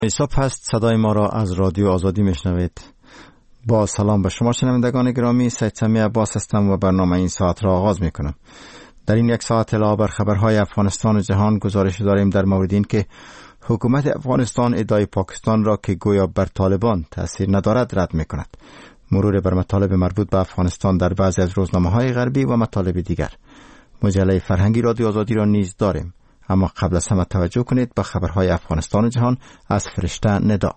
صبح هست، صدای ما را از رادیو آزادی میشنوید. با سلام به شما شنوندگان گرامی، سید سمی عباس هستم و برنامه این ساعت را آغاز میکنم. در این یک ساعت علاوه بر خبرهای افغانستان و جهان گزارش داریم در مورد این که حکومت افغانستان ادعای پاکستان را که گویا بر طالبان تاثیر ندارد رد میکند. مرور بر مطالب مربوط به افغانستان در بعضی از روزنامه‌های غربی و مطالب دیگر. مجله فرهنگی رادیو آزادی را نیز داریم. اما قبل از همه توجه کنید به خبرهای افغانستان و جهان از فرشته ندا.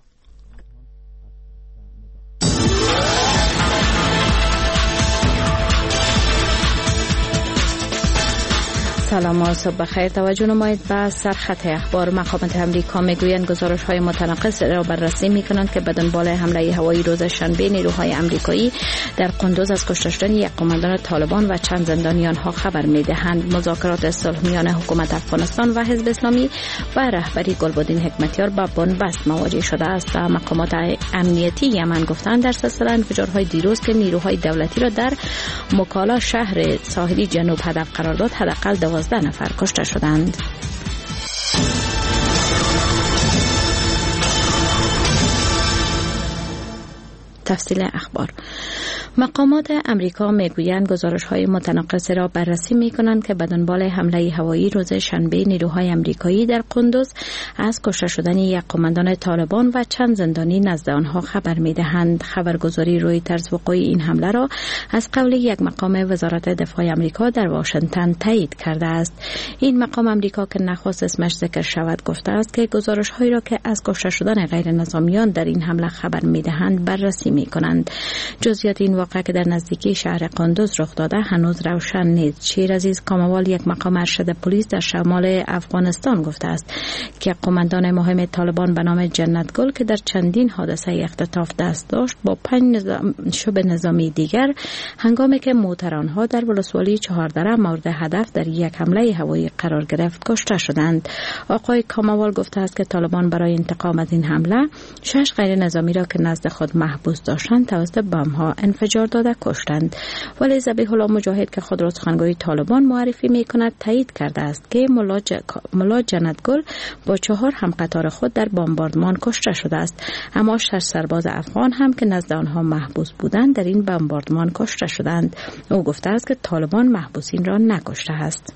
سلام و صبح بخیر. توجه نمایید به سرخط اخبار. مقامات امریکا میگویند گزارش‌های متناقض را بررسی می‌کنند که به دنبال حمله هوایی روز شنبه نیروهای امریکایی در قندوز از کشته شدن یک قماندان طالبان و چند زندانی آنها خبر می‌دهند. مذاکرات صلح میان حکومت افغانستان و حزب اسلامی و رهبری گلبدین حکمتیار با بنبست مواجه شده است. مقامات امنیتی یمن گفتند در سلسله انفجارهای دیروز که نیروهای دولتی را در مکالا شهر ساحلی جنوب هدف قرار داد، حداقل 12 نفر کشته شدند. تفصیل اخبار. مقامات امریکا میگویند گزارش‌های متناقض را بررسی می‌کنند که به دنبال حمله هوایی روز شنبه نیروهای امریکایی در قندوز از کشته شدن یک قماندان طالبان و چند زندانی نزد آنها خبر می‌دهند. خبرگزاری رویترز وقوع این حمله را از قول یک مقام وزارت دفاع امریکا در واشنگتن تایید کرده است. این مقام امریکا که نخواست اسمش ذکر شود گفته است که گزارش‌هایی را که از کشته شدن غیر نظامیان در این حمله خبر می‌دهند بررسی می‌کنند. جزئیات این واقعه که در نزدیکی شهر قندوز رخ داده هنوز روشن نیست. شیرعزیز کاموال، یک مقام ارشد پلیس در شمال افغانستان، گفته است که قماندان مهم طالبان به نام جنت گل که در چندین حادثه اختطاف دست داشت با 5 شبه نظامی دیگر هنگامی که موترانها در ولسوالی چهاردره مورد هدف در یک حمله هوایی قرار گرفت کشته شدند. آقای کاموال گفته است که طالبان برای انتقام از این حمله 6 غیر نظامی را که نزد خود محبوس داشتند توسط بمب‌ها انفجار داده کشتند. ولی ذبیح الله مجاهد که خود را سخنگوی طالبان معرفی می‌کند تایید کرده است که ملا جنت گل با 4 همقطار خود در بمباردمان کشته شده است. اما 6 سرباز افغان هم که نزد آنها محبوس بودند در این بمباردمان کشته شدند. او گفته است که طالبان محبوسین را نکشته است.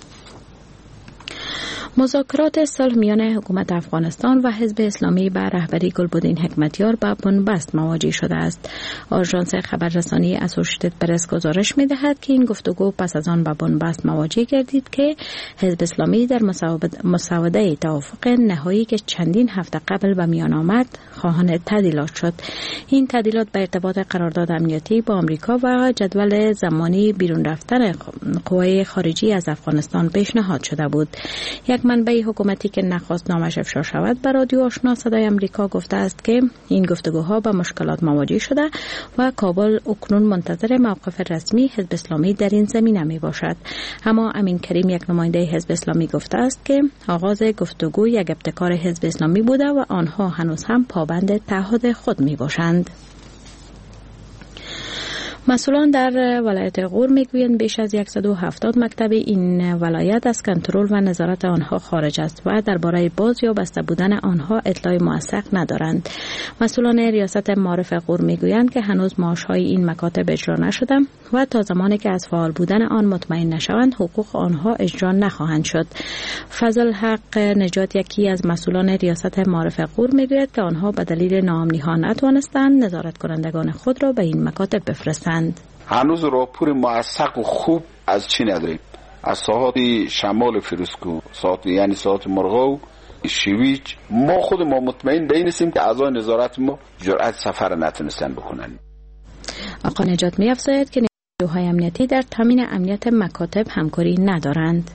مذاکرات صلح میان حکومت افغانستان و حزب اسلامی به رهبری گلبدین حکمتیار با بنبست مواجه شده است. آژانس خبررسانی اسوسییتد پرس گزارش می‌دهد که این گفتگو پس از آن با بنبست مواجه گردید که حزب اسلامی در مسوده توافق نهایی که چندین هفته قبل به میان آمد خواهان تعدیلات شد. این تعدیلات به ارتباط قرارداد امنیتی با آمریکا و جدول زمانی بیرون رفتن قوای خارجی از افغانستان پیشنهاد شده بود. یک منبع حکومتی که نخواست نامش افشا شود به رادیو آشنا صدای امریکا گفته است که این گفتگوها با مشکلات مواجه شده و کابل اکنون منتظر موقف رسمی حزب اسلامی در این زمینه می باشد. اما امین کریم، یک نماینده حزب اسلامی، گفته است که آغاز گفتگو یک ابتکار حزب اسلامی بوده و آنها هنوز هم پابند تعهد خود می باشند. مسئولان در ولایت غور میگویند بیش از 170 مکتب این ولایت از کنترل و نظارت آنها خارج است و درباره باز یا بسته بودن آنها اطلاع موثق ندارند. مسئولان ریاست معارف غور میگویند که هنوز معاشهای این مکاتب اجرا نشده و تا زمانی که از فعال بودن آن مطمئن نشوند حقوق آنها اجرا نخواهند شد. فضل حق نجات، یکی از مسئولان ریاست معارف غور، میگوید که آنها به دلیل ناامنی‌ها نتوانستند نظارت کنندگان خود را به این مکاتب بفرستند. هنوز راپور موثق و خوب از چی نداریم. از ساحات شمال فیروزکو، یعنی ساحات مرغاو، شیویج، ما مطمئن به این هستیم که اعضای نظارت ما جرأت سفر نتونستن بکنن. آقا نجات می‌افزاید که نیروهای امنیتی در تامین امنیت مکاتب همکاری ندارند.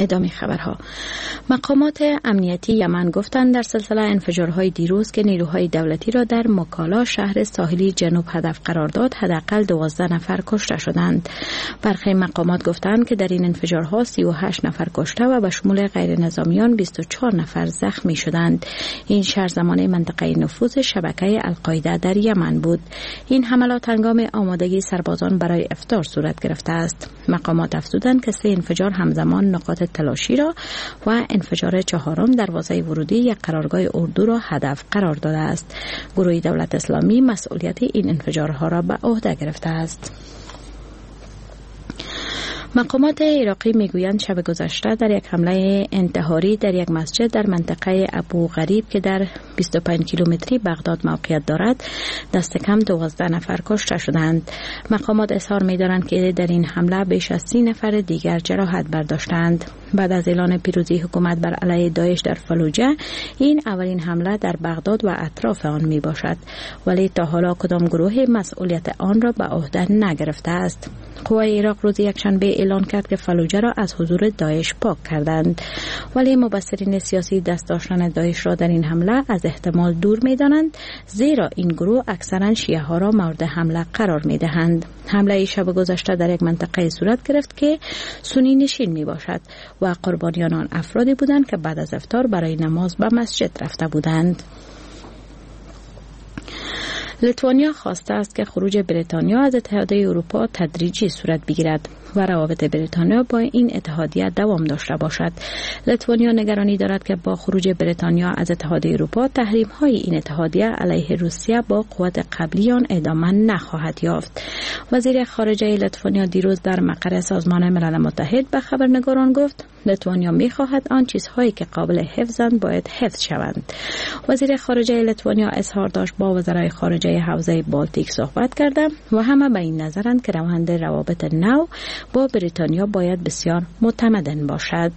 ادامه خبرها. مقامات امنیتی یمن گفتند در سلسله انفجارهای دیروز که نیروهای دولتی را در مکالا شهر ساحلی جنوب هدف قرار داد، حداقل 12 نفر کشته شدند. برخی مقامات گفتند که در این انفجارها 38 نفر کشته و به شمول غیر نظامیان 24 نفر زخمی شدند. این شهر زمانه منطقه نفوذ شبکه القاعده در یمن بود. این حملات هنگام آمادگی سربازان برای افطار صورت گرفته است. مقامات افزودند که 3 انفجار همزمان نقاط تلاشی را و انفجار چهارم دروازه ورودی یک قرارگاه اردو را هدف قرار داده است. گروه دولت اسلامی مسئولیت این انفجارها را به عهده گرفته است. مقامات عراقی میگویند شب گذشته در یک حمله انتحاری در یک مسجد در منطقه ابو غریب که در 25 کیلومتری بغداد موقعیت دارد دست کم 12 نفر کشته شدند. مقامات اظهار می‌دارند که در این حمله بیش از 30 نفر دیگر جراحت برداشتند. بعد از اعلان پیروزی حکومت بر علیه داعش در فلوجه، این اولین حمله در بغداد و اطراف آن می باشد، ولی تا حالا کدام گروه مسئولیت آن را به عهده نگرفته است. قوای عراق روز یکشنبه اعلان کرد که فلوجه را از حضور داعش پاک کردند، ولی مبصرین سیاسی دست داشتن داعش را در این حمله از احتمال دور می دانند، زیرا این گروه اکثرا شیعه ها را مورد حمله قرار می دهند. حمله شب گذشته در یک منطقه صورت گرفت که سنی نشین می باشد و قربانیان آن افرادی بودند که بعد از افطار برای نماز به مسجد رفته بودند. لیتوانیا خواسته است که خروج بریتانیا از اتحادیه اروپا تدریجی صورت بگیرد و روابط بریتانیا با این اتحادیه دوام داشته باشد. لیتوانیا نگرانی دارد که با خروج بریتانیا از اتحادیه اروپا تحریم‌های این اتحادیه علیه روسیه با قوت قبلی آن ادامه نخواهد یافت. وزیر خارجه لیتوانیا دیروز در مقر سازمان ملل متحد به خبرنگاران گفت لیتوانیا می‌خواهد آن چیزهایی که قابل حفظند باید حفظ شوند. وزیر خارجه لیتوانیا اظهار داشت با وزرای خارجه حوزه بالتیک صحبت کرده و همه به این نظرند که روند روابط نو با بریتانیا باید بسیار متمدن باشد.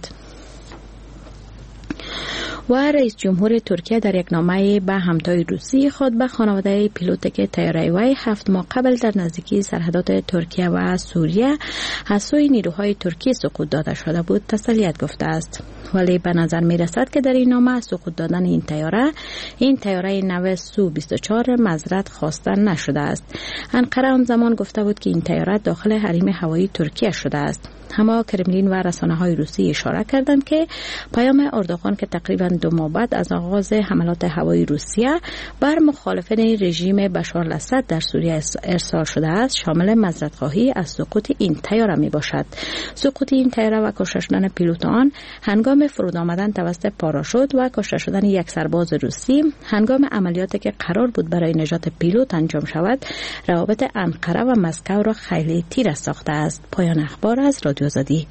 و رئیس جمهور ترکیه در یک نامه به همتای روسی خود به خانواده پیلوت که طیاره وی 7 ماه قبل در نزدیکی سرحدات ترکیه و سوریه از سوی نیروهای ترکی سقوط داده شده بود تسلیت گفته است. ولی به نظر می رسد که در این نامه سقوط دادن این طیاره نو سو 24 معذرت خواسته نشده است. انقره آن زمان گفته بود که این طیاره داخل حریم هوایی ترکیه شده است. اما کرملین و رسانه‌های روسی اشاره کردند که پیام اردوغان که تقریباً 2 ماه بعد از آغاز حملات هوایی روسیه بر مخالفان رژیم بشار الاسد در سوریه ارسال شده است شامل معذرت‌خواهی از سقوط این طیاره میباشد. سقوط این طیاره و کشته شدن پیلوت آن هنگام فرود آمدن توسط پاراشوت و کشته شدن یک سرباز روسی هنگام عملیاتی که قرار بود برای نجات پیلوت انجام شود، روابط انقره و مسکو را خیلی تیره ساخته است. پایان اخبار از رادیو آزادی.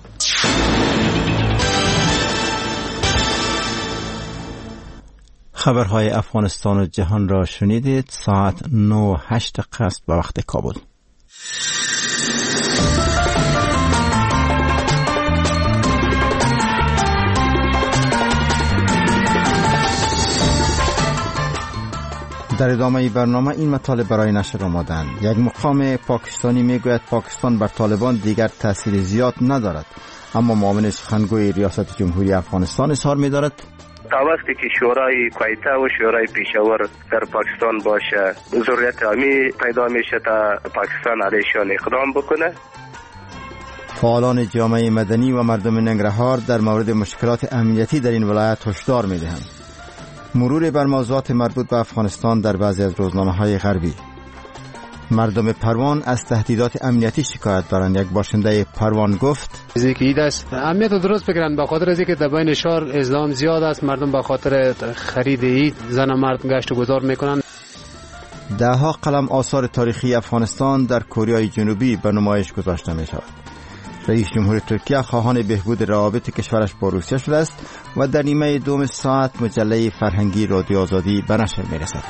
خبرهای افغانستان و جهان را شنیدید. ساعت 9:08 است به وقت کابل. در ادامه برنامه این مطالب برای نشر آمدند. یک مقام پاکستانی میگوید پاکستان بر طالبان دیگر تأثیر زیاد ندارد، اما معاون سخنگوی ریاست جمهوری افغانستان اظهار می‌دارد تا وقتی که شورای کویته و شورای پیشاور در پاکستان باشه ضرورت عامی پیدا میشه تا پاکستان علیشان اقدام بکنه. فعالان جامعه مدنی و مردم ننگرهار در مورد مشکلات امنیتی در این ولایت هشدار می‌دهند. مرور بر موضوعات مربوط به افغانستان در بعضی از روزنامه‌های غربی. مردم پروان از تهدیدات امنیتی شکایت دارند. یک باشنده پروان گفت این است امنیت رو درست بگیرن، به خاطر اینکه در بین شهر اسلام زیاد است، مردم به خاطر خرید عید زن و مرد گشت و گذار میکنن. دهها قلم آثار تاریخی افغانستان در کره جنوبی به نمایش گذاشته می شود. رئیس جمهور ترکیه خواهان بهبود روابط کشورش با روسیه شده است و در نیمه دوم ساعت مجله فرهنگی رادیو آزادی به نشر می رسد.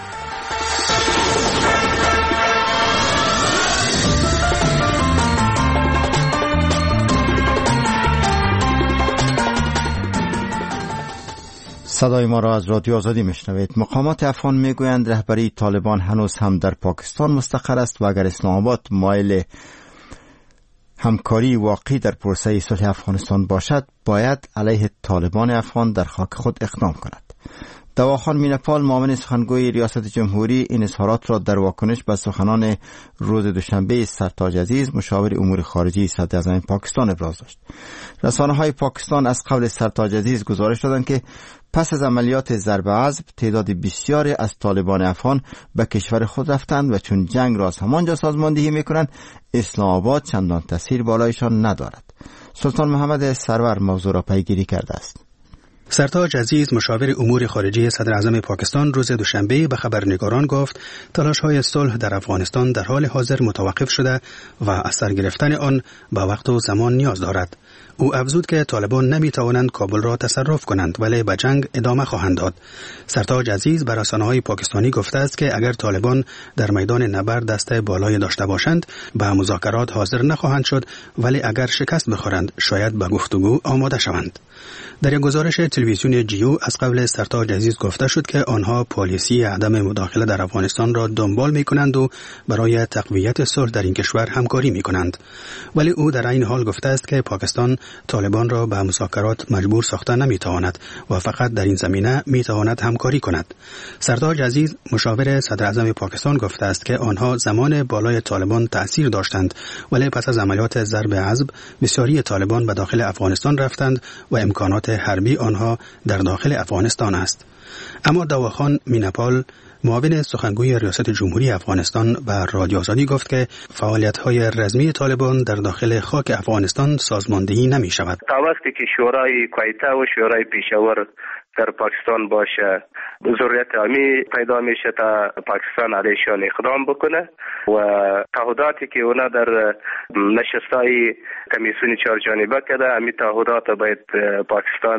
صدای ما را از رادیو آزادی میشنوید. مقامات افغان میگویند رهبری طالبان هنوز هم در پاکستان مستقر است و اگر اسلام آباد مایل همکاری واقعی در پروسه صلح افغانستان باشد، باید علیه طالبان افغان در خاک خود اقدام کند. دواخان مینپال، معاون سخنگوی ریاست جمهوری، این اظهارات را در واکنش به سخنان روز دوشنبه سرتاج عزیز، مشاور امور خارجه صدر اعظم پاکستان ابراز داشت. رسانه‌های پاکستان از قول سرتاج عزیز گزارش دادند که پس از عملیات ضرب عضب تعداد بسیاری از طالبان افغان به کشور خود رفتند و چون جنگ را از همانجا سازماندهی می‌کنند، اسلام آباد چندان تاثیر بالایشان ندارد. سلطان محمد سرور موضوع را پیگیری کرده است. سرتاج عزیز، مشاور امور خارجه صدر اعظم پاکستان، روز دوشنبه به خبرنگاران گفت تلاش‌های صلح در افغانستان در حال حاضر متوقف شده و از سر گرفتن آن به وقت و زمان نیاز دارد. او افزود که طالبان نمی‌توانند کابل را تصرف کنند ولی به جنگ ادامه خواهند داد. سرتاج عزیز به رسانه‌های پاکستانی گفته است که اگر طالبان در میدان نبرد دست بالای داشته باشند به مذاکرات حاضر نخواهند شد، ولی اگر شکست بخورند شاید به گفتگو آماده شوند. در یک گزارش تلویزیون جیو از قبل سرتاج عزیز گفته شد که آنها پالیسی عدم مداخله در افغانستان را دنبال می‌کنند و برای تقویت صلح در این کشور همکاری می‌کنند. ولی او در این حال گفته است که پاکستان طالبان را به مذاکرات مجبور ساخته نمی‌تواند و فقط در این زمینه می‌تواند همکاری کند. سرتاج عزیز، مشاور صدر اعظم پاکستان، گفته است که آنها زمان بالای طالبان تأثیر داشتند، ولی پس از عملیات ضرب عضب بسیاری طالبان به داخل افغانستان رفتند و امکانات حربی آنها در داخل افغانستان است. اما دواخان مینپال، معاون سخنگوی ریاست جمهوری افغانستان، به رادیو آزادی گفت که فعالیت‌های رزمی طالبان در داخل خاک افغانستان سازماندهی نمی‌شود. تا وقتی که شورای کویته و شورای پیشاور در پاکستان باشه، ضرورت عمی پیدا میشه تا پاکستان علیشان اقدام بکنه و تعهداتی که اونا در نشستای کمیسیون چهار جانبه کرده، امی تعهدات باید پاکستان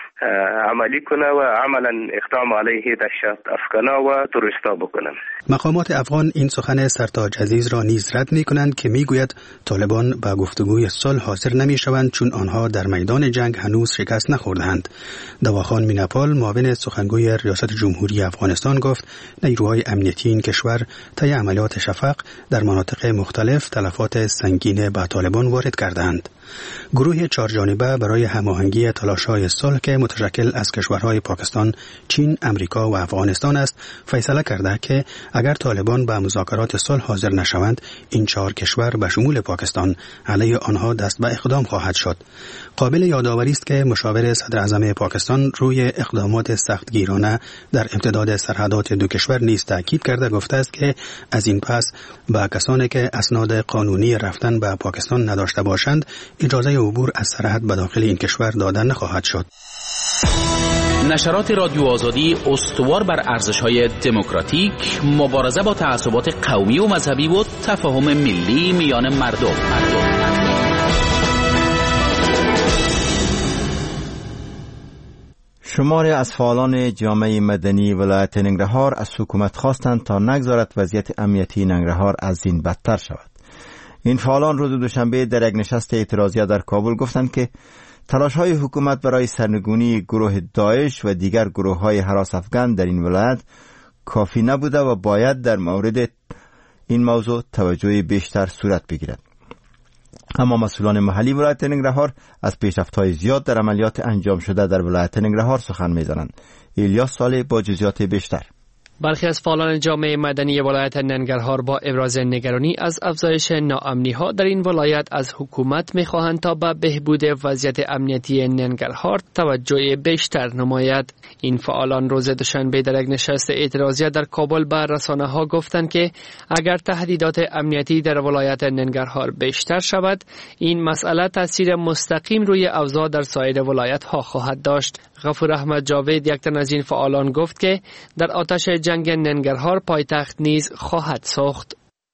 عملی کنه و عملا اقدام علیه دهشت افغانا و تروریستا بکنن. مقامات افغان این سخن سرتاج عزیز را نیز رد می کنند که می گوید طالبان به گفتگوی صلح حاضر نمی شوند چون آنها در میدان جنگ هنوز شکست نخوردند. دواخان مینپال، معاون سخنگوی ریاست جمهوری افغانستان، گفت نیروهای امنیتی این کشور طی عملیات شفق در مناطق مختلف تلفات سنگین به طالبان وارد کردند. گروه چهارجانبه برای هماهنگی تلاش‌های صلح که متشکل از کشورهای پاکستان، چین، امریکا و افغانستان است، فیصله کرده که اگر طالبان به مذاکرات صلح حاضر نشوند، این چهار کشور به شمول پاکستان علیه آنها دست به اقدام خواهد شد. قابل یادآوری است که مشاور صدر اعظم پاکستان روی اقدامات سختگیرانه در امتداد سرحدات دو کشور نیز تاکید کرده گفته است که از این پس به کسانی که اسناد قانونی رفتن به پاکستان نداشته باشند اجازه عبور از سرحد به داخل این کشور داده نخواهد شد. نشرات رادیو آزادی استوار بر ارزش‌های دموکراتیک، مبارزه با تعصبات قومی و مذهبی و تفاهم ملی میان مردم. شماری از فعالان جامعه مدنی ولایت ننگرهار از حکومت خواستند تا نگذارد وضعیت امنیتی ننگرهار از این بدتر شود. این فعالان روز دوشنبه در یک نشست اعتراضیه در کابل گفتند که تلاش‌های حکومت برای سرنگونی گروه داعش و دیگر گروه‌های هراس افغان در این ولایت کافی نبوده و باید در مورد این موضوع توجه بیشتر صورت بگیرد. اما مسئولان محلی ولایت ننگرهار از پیشرفت‌های زیاد در عملیات انجام شده در ولایت ننگرهار سخن می‌زنند. الیاس صالح با جزئیات بیشتر. برخی از فعالان جامعه مدنی ولایت ننگرهار با ابراز نگرانی از افزایش ناامنی‌ها در این ولایت از حکومت می‌خواهند تا به بهبود وضعیت امنیتی ننگرهار توجه بیشتر نماید. این فعالان روز دوشنبه در یک نشست اعتراضی در کابل به رسانه‌ها گفتند که اگر تهدیدات امنیتی در ولایت ننگرهار بیشتر شود، این مسئله تاثیر مستقیم روی اوضاع در سایر ولایت‌ها خواهد داشت. غفور احمد جاوید، یک تن از این فعالان، گفت که در آتش جنگ ننگرهار پایتخت نیز خواهد سوخت.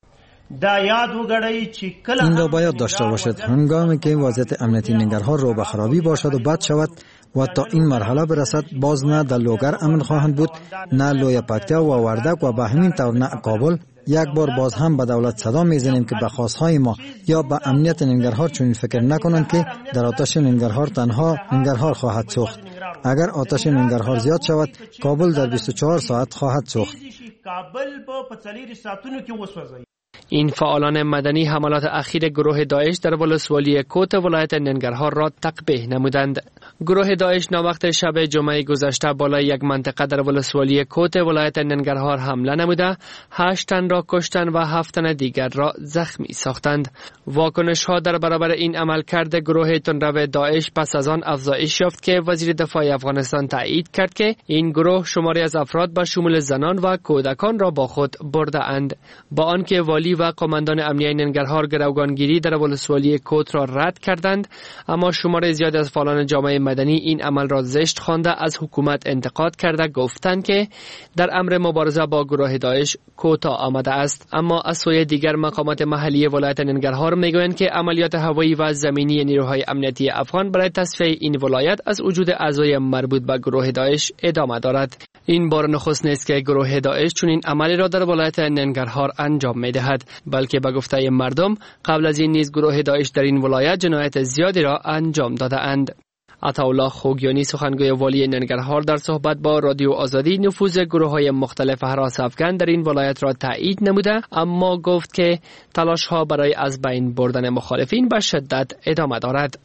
این را باید داشته باشد هنگامی که وضعیت امنیتی ننگرهار رو به خرابی باشد و بد شود و تا این مرحله برسد، باز نه در لوگر امن خواهند بود، نه لوی پکتیا و وردک و به همین طور نه کابل. یک بار باز هم به دولت صدا میزنیم که به خواستهای ما یا به امنیت ننگرهار چنین فکر نکنند که در آتش ننگرهار تنها ننگرهار خواهد سوخت. اگر آتش ننگرهار زیاد شود، کابل در 24 ساعت خواهد سوخت. این فعالان مدنی حملات اخیر گروه داعش در ولسوالی کوت ولایت ننگرهار را تقبیح نمودند. گروه داعش ناوقت شب جمعه گذشته بالای یک منطقه در ولسوالی کوت ولایت ننگرهار حمله نموده 8 تن را کشتند و 7 تن دیگر را زخمی ساختند. واکنش ها در برابر این عملکرد گروه تندرو داعش پس از آن افزایش یافت که وزیر دفاع افغانستان تایید کرد که این گروه شماری از افراد به شمول زنان و کودکان را با خود برده اند. با آنکه والی و قماندان امنیه ننگرهار گروگانگیری در ولسوالی کوت را رد کردند، اما شمار زیاد از فعالان جامعه مدنی این عمل را زشت خوانده از حکومت انتقاد کرده گفتند که در امر مبارزه با گروه داعش کوتاه آمده است. اما از سوی دیگر مقامات محلی ولایت ننگرهار میگویند که عملیات هوایی و زمینی نیروهای امنیتی افغان برای تصفیه این ولایت از وجود اعضای مربوط به گروه داعش ادامه دارد. این بار نخست نیست که گروه داعش چنین عملی را در ولایت ننگرهار انجام می‌دهد، بلکه به گفته مردم قبل از این نیز گروه داعش در این ولایت جنایت زیادی را انجام داده اند. عطاالله خوگیانی سخنگوی والی ننگرهار در صحبت با رادیو آزادی نفوذ گروه‌های مختلف هراس افغان در این ولایت را تایید نموده، اما گفت که تلاش‌ها برای از بین بردن مخالفین به شدت ادامه دارد.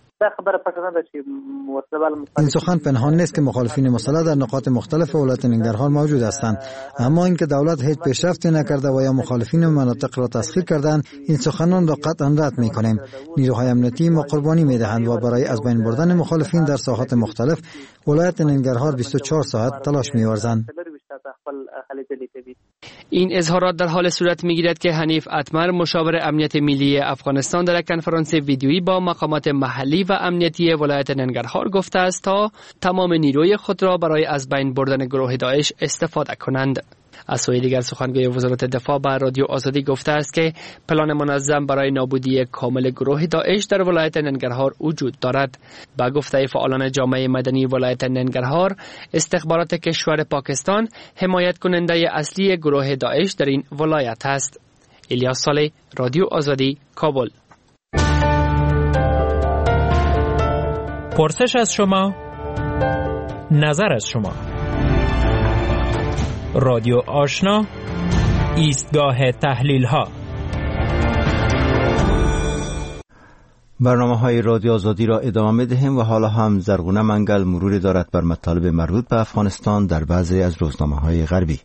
این سخن پنهان نیست که مخالفین مسلح در نقاط مختلف ولایت ننگرهار موجود هستند، اما اینکه دولت هیچ پیشرفتی نکرده و یا مخالفین مناطق را تسخیر کردند، این سخنان را قطعا رد می‌کنیم. نیروهای امنیتی ما قربانی می‌دهند و برای از بین بردن مخالفین در ساحات مختلف ولایت ننگرهار 24 ساعت تلاش می‌ورزند. این اظهارات در حال صورت می‌گیرد که حنیف اتمر مشاور امنیت ملی افغانستان در کنفرانس ویدیویی با مقامات محلی و امنیتی ولایت ننگرهار گفته است تا تمام نیروی خود را برای از بین بردن گروه داعش استفاده کنند. از سوی دیگر سخنگوی وزارت دفاع به رادیو آزادی گفته است که پلان منظم برای نابودی کامل گروه داعش در ولایت ننگرهار وجود دارد. با گفته فعالان جامعه مدنی ولایت ننگرهار، استخبارات کشور پاکستان حمایت کننده اصلی گروه داعش در این ولایت است. الیاس صالح، رادیو آزادی، کابل. پرسش از شما، نظر از شما. رادیو آشنا، ایستگاه تحلیل ها. برنامه‌های رادیو آزادی را ادامه می‌دهیم و حالا هم زرغونه منگل مروری دارد بر مطالب مربوط به افغانستان در بعضی از روزنامه‌های غربی.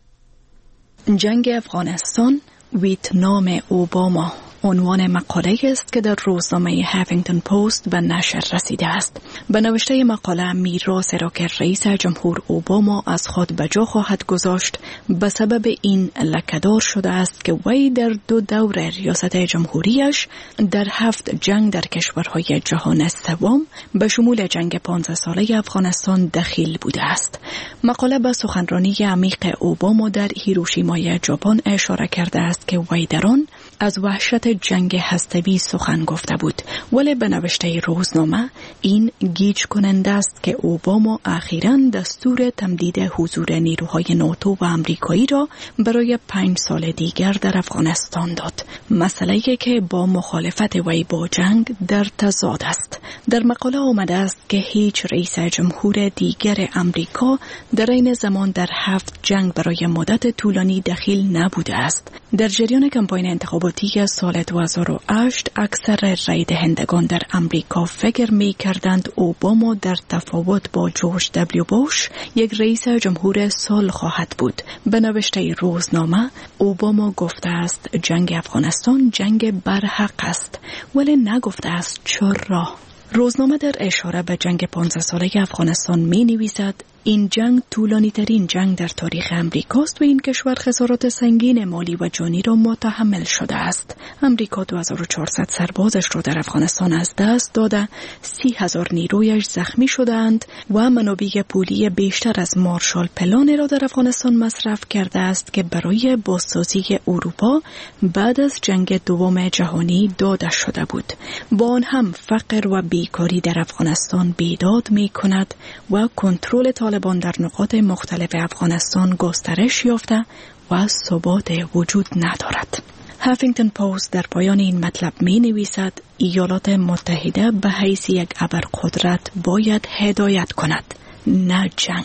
جنگ افغانستان، ویتنام اوباما عنوان مقاله است که در روزنامه هافینگتون پست به نشر رسیده است. به نوشته مقاله میراثی را که رئیس جمهور اوباما از خود به جا خواهد گذاشت به سبب این لکه‌دار شده است که وی در 2 دور ریاست جمهوریش در 7 جنگ در کشورهای جهان سوم به شمول جنگ 15 ساله افغانستان دخیل بوده است. مقاله به سخنرانی عمیق اوباما در هیروشیمای ژاپن اشاره کرده است که وی در آن از وحشت جنگ هسته‌ای سخن گفته بود، ولی به نوشته روزنامه این گیج کننده است که اوباما اخیراً دستور تمدید حضور نیروهای ناتو و آمریکایی را برای 5 سال دیگر در افغانستان داد، مسئله‌ای که با مخالفت وی با جنگ در تضاد است. در مقاله آمده است که هیچ رئیس جمهور دیگر آمریکا در این زمان در 7 جنگ برای مدت طولانی دخیل نبوده است. در جریان کمپاین انتخاباتی سال 2008 اکثر رای دهندگان در آمریکا فکر می‌کردند اوباما در تفاوت با جورج دبلیو بوش یک رئیس جمهور صلح خواهد بود. به نوشته روزنامه اوباما گفته است جنگ افغانستان جنگ برحق است، ولی نگفته است چرا. روزنامه در اشاره به جنگ 15 ساله افغانستان می نویسد این جنگ طولانی ترین جنگ در تاریخ امریکاست و این کشور خسارات سنگین مالی و جانی را متحمل شده است. امریکا 2400 سربازش را در افغانستان از دست داده، 30,000 نیرویش زخمی شدند و منابع پولی بیشتر از مارشال پلان را در افغانستان مصرف کرده است که برای بازسازی اروپا بعد از جنگ دوم جهانی داده شده بود. با آن هم فقر و بیکاری در افغانستان بیداد می کند و کنترل طالبان در نقاط مختلف افغانستان گسترش یافته و ثبات وجود ندارد. هافینگتون پست در پایان این مطلب می نویسد ایالات متحده به حیث یک ابرقدرت باید هدایت کند، نه جنگ.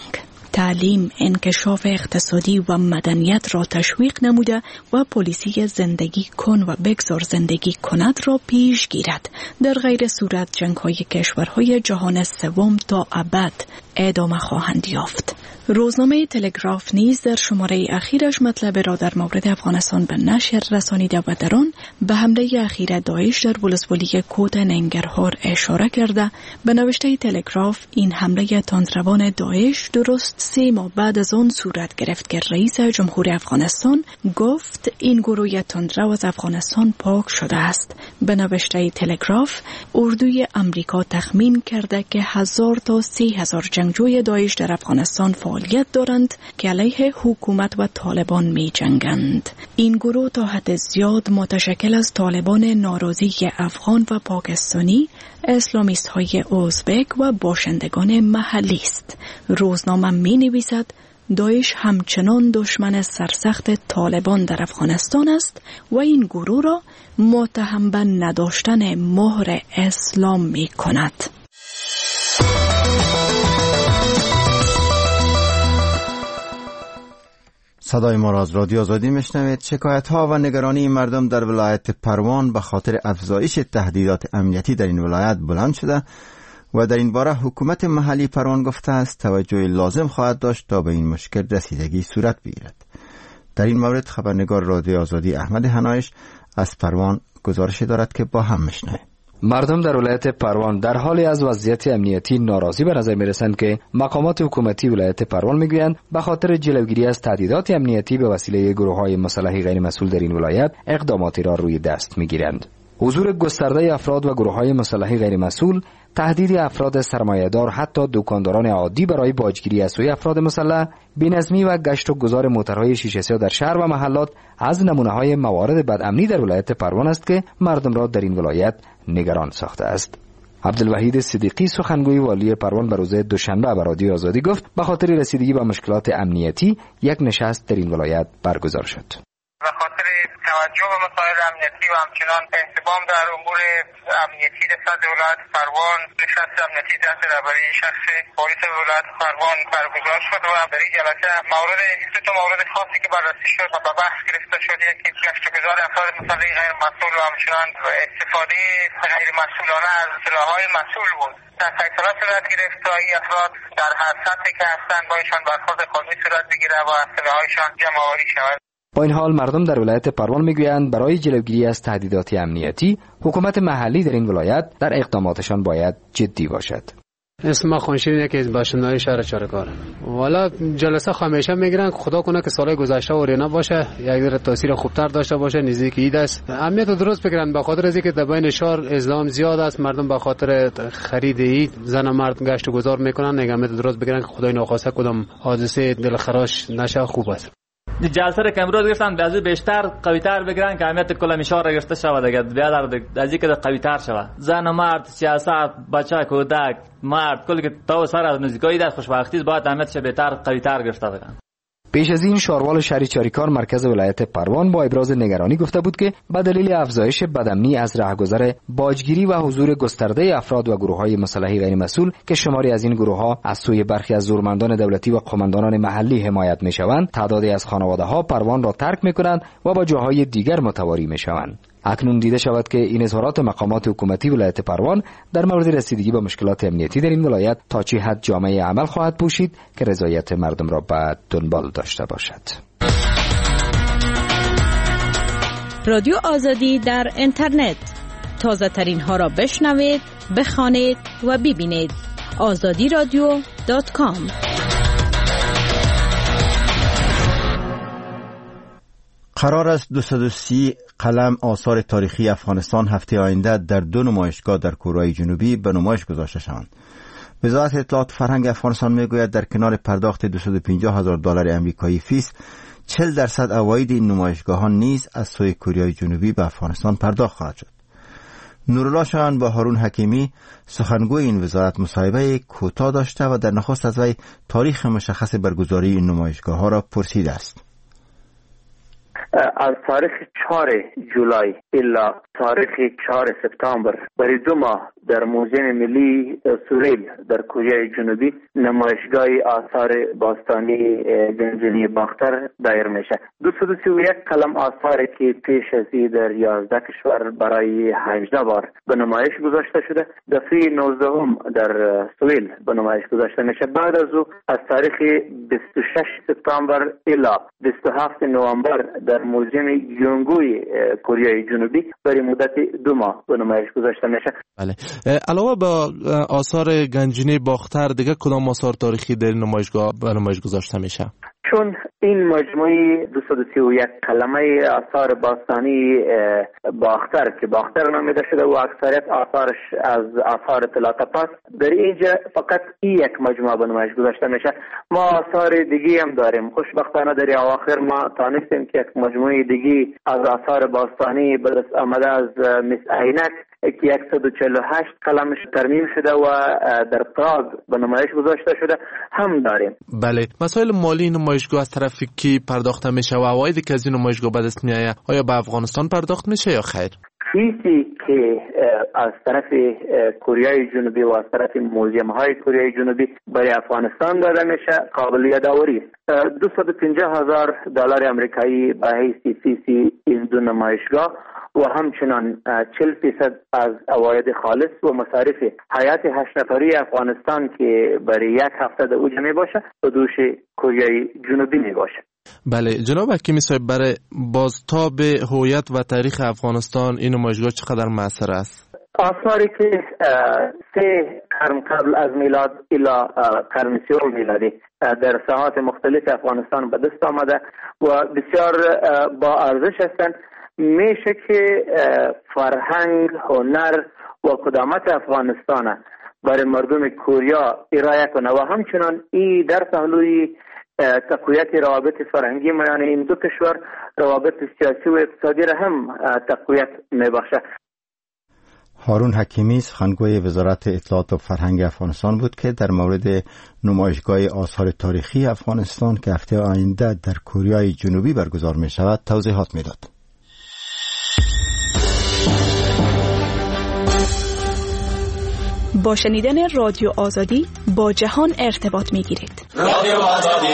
تعلیم، انکشاف اقتصادی و مدنیت را تشویق نموده و پالیسی زندگی کن و بگذار زندگی کند را پیش گیرد. در غیر صورت جنگ‌های کشورهای جهان سوم تا ابد ادامه خواهند یافت. روزنامه تلگراف نیز در شماره اخیرش مطلب را در مورد افغانستان به نشر رسانیده و در آن به حمله اخیر داعش در ولسوالی کوت ننگرهار اشاره کرده. به نوشته تلگراف این حمله تندروان داعش درست 3 ماه بعد از آن صورت گرفت که رئیس جمهور افغانستان گفت این گروه تندرو از افغانستان پاک شده است. به نوشته تلگراف اردوی امریکا تخمین کرده که 1000 تا 3000 جنگجوی داعش در افغانستان فعالیت دارند که علیه حکومت و طالبان می جنگند. این گروه تا حد زیاد متشکل از طالبان ناراضی افغان و پاکستانی، اسلامیست های ازبک و باشندگان محلی است. روزنامه می نویسد داعش همچنان دشمن سرسخت طالبان در افغانستان است و این گروه را متهم به نداشتن مهر اسلام می کند. صدای ما را از رادیو آزادی میشنوید. شکایت ها و نگرانی مردم در ولایت پروان به خاطر افزایش تهدیدات امنیتی در این ولایت بلند شده و در این باره حکومت محلی پروان گفته است توجه لازم خواهد داشت تا به این مشکل رسیدگی صورت بگیرد. در این مورد خبرنگار رادیو آزادی احمد حنایش از پروان گزارش دارد که با هم میشنویم. مردم در ولایت پروان در حالی از وضعیت امنیتی ناراضی به نظر میرسند که مقامات حکومتی ولایت پروان میگویند به خاطر جلوگیری از تهدیدات امنیتی به وسیله گروه‌های مسلح غیر مسئول در این ولایت اقداماتی را روی دست میگیرند. حضور گسترده افراد و گروه‌های مسلح غیر مسئول، تهدید افراد سرمایه‌دار حتی دکانداران عادی برای باجگیری از سوی افراد مسلح، بی‌نظمی و گشت و گذار موترهای شیشه‌سازی در شهر و محلات از نمونه‌های موارد بدامنی در ولایت پروان است که مردم را در این ولایت نگران ساخته است. عبدالوحید صدیقی سخنگوی والی پروان به روز دوشنبه به رادیو آزادی گفت به خاطر رسیدگی به مشکلات امنیتی یک نشست در این ولایت برگزار شد. به خاطر توجه به مسائل امنیتی و همچنان انضباط در امور امنیتی در سطح ولایت پروان نشست امنیتی تحت رهبری شخص پلیس ولایت پروان برگزار شد و در این جلسه دو مورد خاصی که بررسی شد و به بحث گرفته شد. یکی گشت و گذار افراد مسلح غیر مسئول و همچنان استفاده غیر مسئولانه از سلاح‌های مسئول بود. در فیصله صورت گرفت تا این افراد در هر سطحی که هستند با ایشان برخورد قانونی صورت بگیره و سلاح‌هایشان جمع‌آوری شود. با این حال مردم در ولایت پروان میگویند برای جلوگیری از تهدیدات امنیتی حکومت محلی در این ولایت در اقداماتشان باید جدی باشد. اسم ما خونشیرینه که باشنده‌های شهر چاره‌کار. والا جلسه همیشه میگیرن خدا کنه که سال گذشته اورینا باشه، یک ذره تاثیر خوبتر داشته باشه، نزدیک عید است. اهمیت درست بگیرن به خاطر اینکه در بین شهر اسلام زیاد است، مردم به خاطر خرید عید زن و مرد گشت و گذار میکنن. اهمیت درست بگیرن که خدای ناخواسته کدام حادثه دلخراش نشه. خوب است. جلسه را که امروز گرفتن به از بیشتر قوی‌تر بگیرن که اهمیت کل میشار را گرفته شود دیگه بیادر از اینکه قوی‌تر شود. زن و مرد، سیاست، بچه، کودک، مرد کلی که تا سر از نزدیکایی در خوشبختی باید اهمیتش بهتر قوی‌تر گرفته بگن. پیش از این شاروال شهر چاریکار مرکز ولایت پروان با ابراز نگرانی گفته بود که به دلیل افزایش بدامنی از رهگذر باجگیری و حضور گسترده افراد و گروه‌های مسلح غیر مسئول که شماری از این گروه‌ها از سوی برخی از زورمندان دولتی و قماندانان محلی حمایت می‌شوند، تعدادی از خانواده‌ها پروان را ترک می‌کنند و با جاهای دیگر متواری می‌شوند. اکنون دیده شود که این اظهارات مقامات حکومتی ولایت پروان در مورد رسیدگی به مشکلات امنیتی در این ولایت تا چه حد جامعه عمل خواهد پوشید که رضایت مردم را به دنبال داشته باشد. رادیو آزادی در اینترنت، تازه ترین ها را بشنوید، بخوانید و ببینید. azadiradio.com. قرار است 230 قلم آثار تاریخی افغانستان هفته آینده در 2 نمایشگاه در کره جنوبی به نمایش گذاشته شوند. وزارت اطلاعات فرهنگ افغانستان میگوید در کنار پرداخت $250,000 امریکایی فیس، 40% عواید این نمایشگاهان نیز از سوی کره جنوبی به افغانستان پرداخت خواهد شد. نورالله شاهان با هارون حکیمی سخنگوی این وزارت مصاحبه کوتاه داشته و در نخست از وی تاریخ مشخص برگزاری این نمایشگاه‌ها را پرسیده است. از تاریخ 4 جولای الا تاریخ 4 سپتامبر برای 2 ماه در موزیم ملی سوریل در کره جنوبی نمایشگاه آثار باستانی گنجینه باختر دایر میشه. 231 قلم آثاری که پیش از این در 11 کشور برای 18 بار به نمایش گذاشته شده، دفعه 19 در سویل به نمایش گذاشته میشه. بعد از او از تاریخ 26 سپتامبر الی 27 نوامبر در موزیم یونگوی کره جنوبی برای مدت 2 ماه به نمایش گذاشته میشه. بله. علاوه با آثار گنجینه باختر دیگه کدام آثار تاریخی در نمایشگاه به نمایش گذاشته میشه؟ چون این مجموعه 231 قلمه آثار باستانی باختر که باختر نامیده شده و اکثریت آثارش از آثار طلاتپاس در اینجا فقط این یک مجموعه به نمایش گذاشته میشه. ما آثار دیگه هم داریم. خوشبختانه در اواخر ما تانستیم که یک مجموعه دیگه از آثار باستانی به دست آمده از مس عینک که 148 قلمش ترمیم شده و در پراگ به نمایش گذاشته شده هم داریم. بله. مسائل مالی نمایشگاه از طرف کی پرداخته میشه و عوایدی که از این نمایشگاه به دست میآید آیا به افغانستان پرداخت میشه یا خیر؟ چیزی که از طرف کره جنوبی و از طرف موزیم های کره جنوبی برای افغانستان داده میشه قابل یادآوری است. $250,000 امریکایی به حیث فیسی این دو نمایشگاه و همچنان 40% از عواید خالص و مصارف هیئت 8 نفری افغانستان که برای 1 هفته در اوجه می باشه به دوش کره جنوبی می باشه. بله جناب حکیمی صاحب، برای بازتاب هویت و تاریخ افغانستان این نمایشگاه چقدر مؤثر است؟ آثاری که 3 قرن قبل از میلاد الی قرن 3 میلادی در ساحات مختلف افغانستان به دست آمده و بسیار با ارزش هستند. میشه که فرهنگ، هنر و قدامت افغانستان برای مردم کوریا ارائه کنه و همچنان این در پهلوی تقویت روابط فرهنگی میان این دو کشور روابط سیاسی و اقتصادی را هم تقویت میبخشه. هارون حکیمی سخنگوی وزارت اطلاعات و فرهنگ افغانستان بود که در مورد نمایشگاه آثار تاریخی افغانستان که هفته آینده در کره جنوبی برگزار می شود توضیحات میداد. با شنیدن رادیو آزادی با جهان ارتباط می گیرید. رادیو آزادی.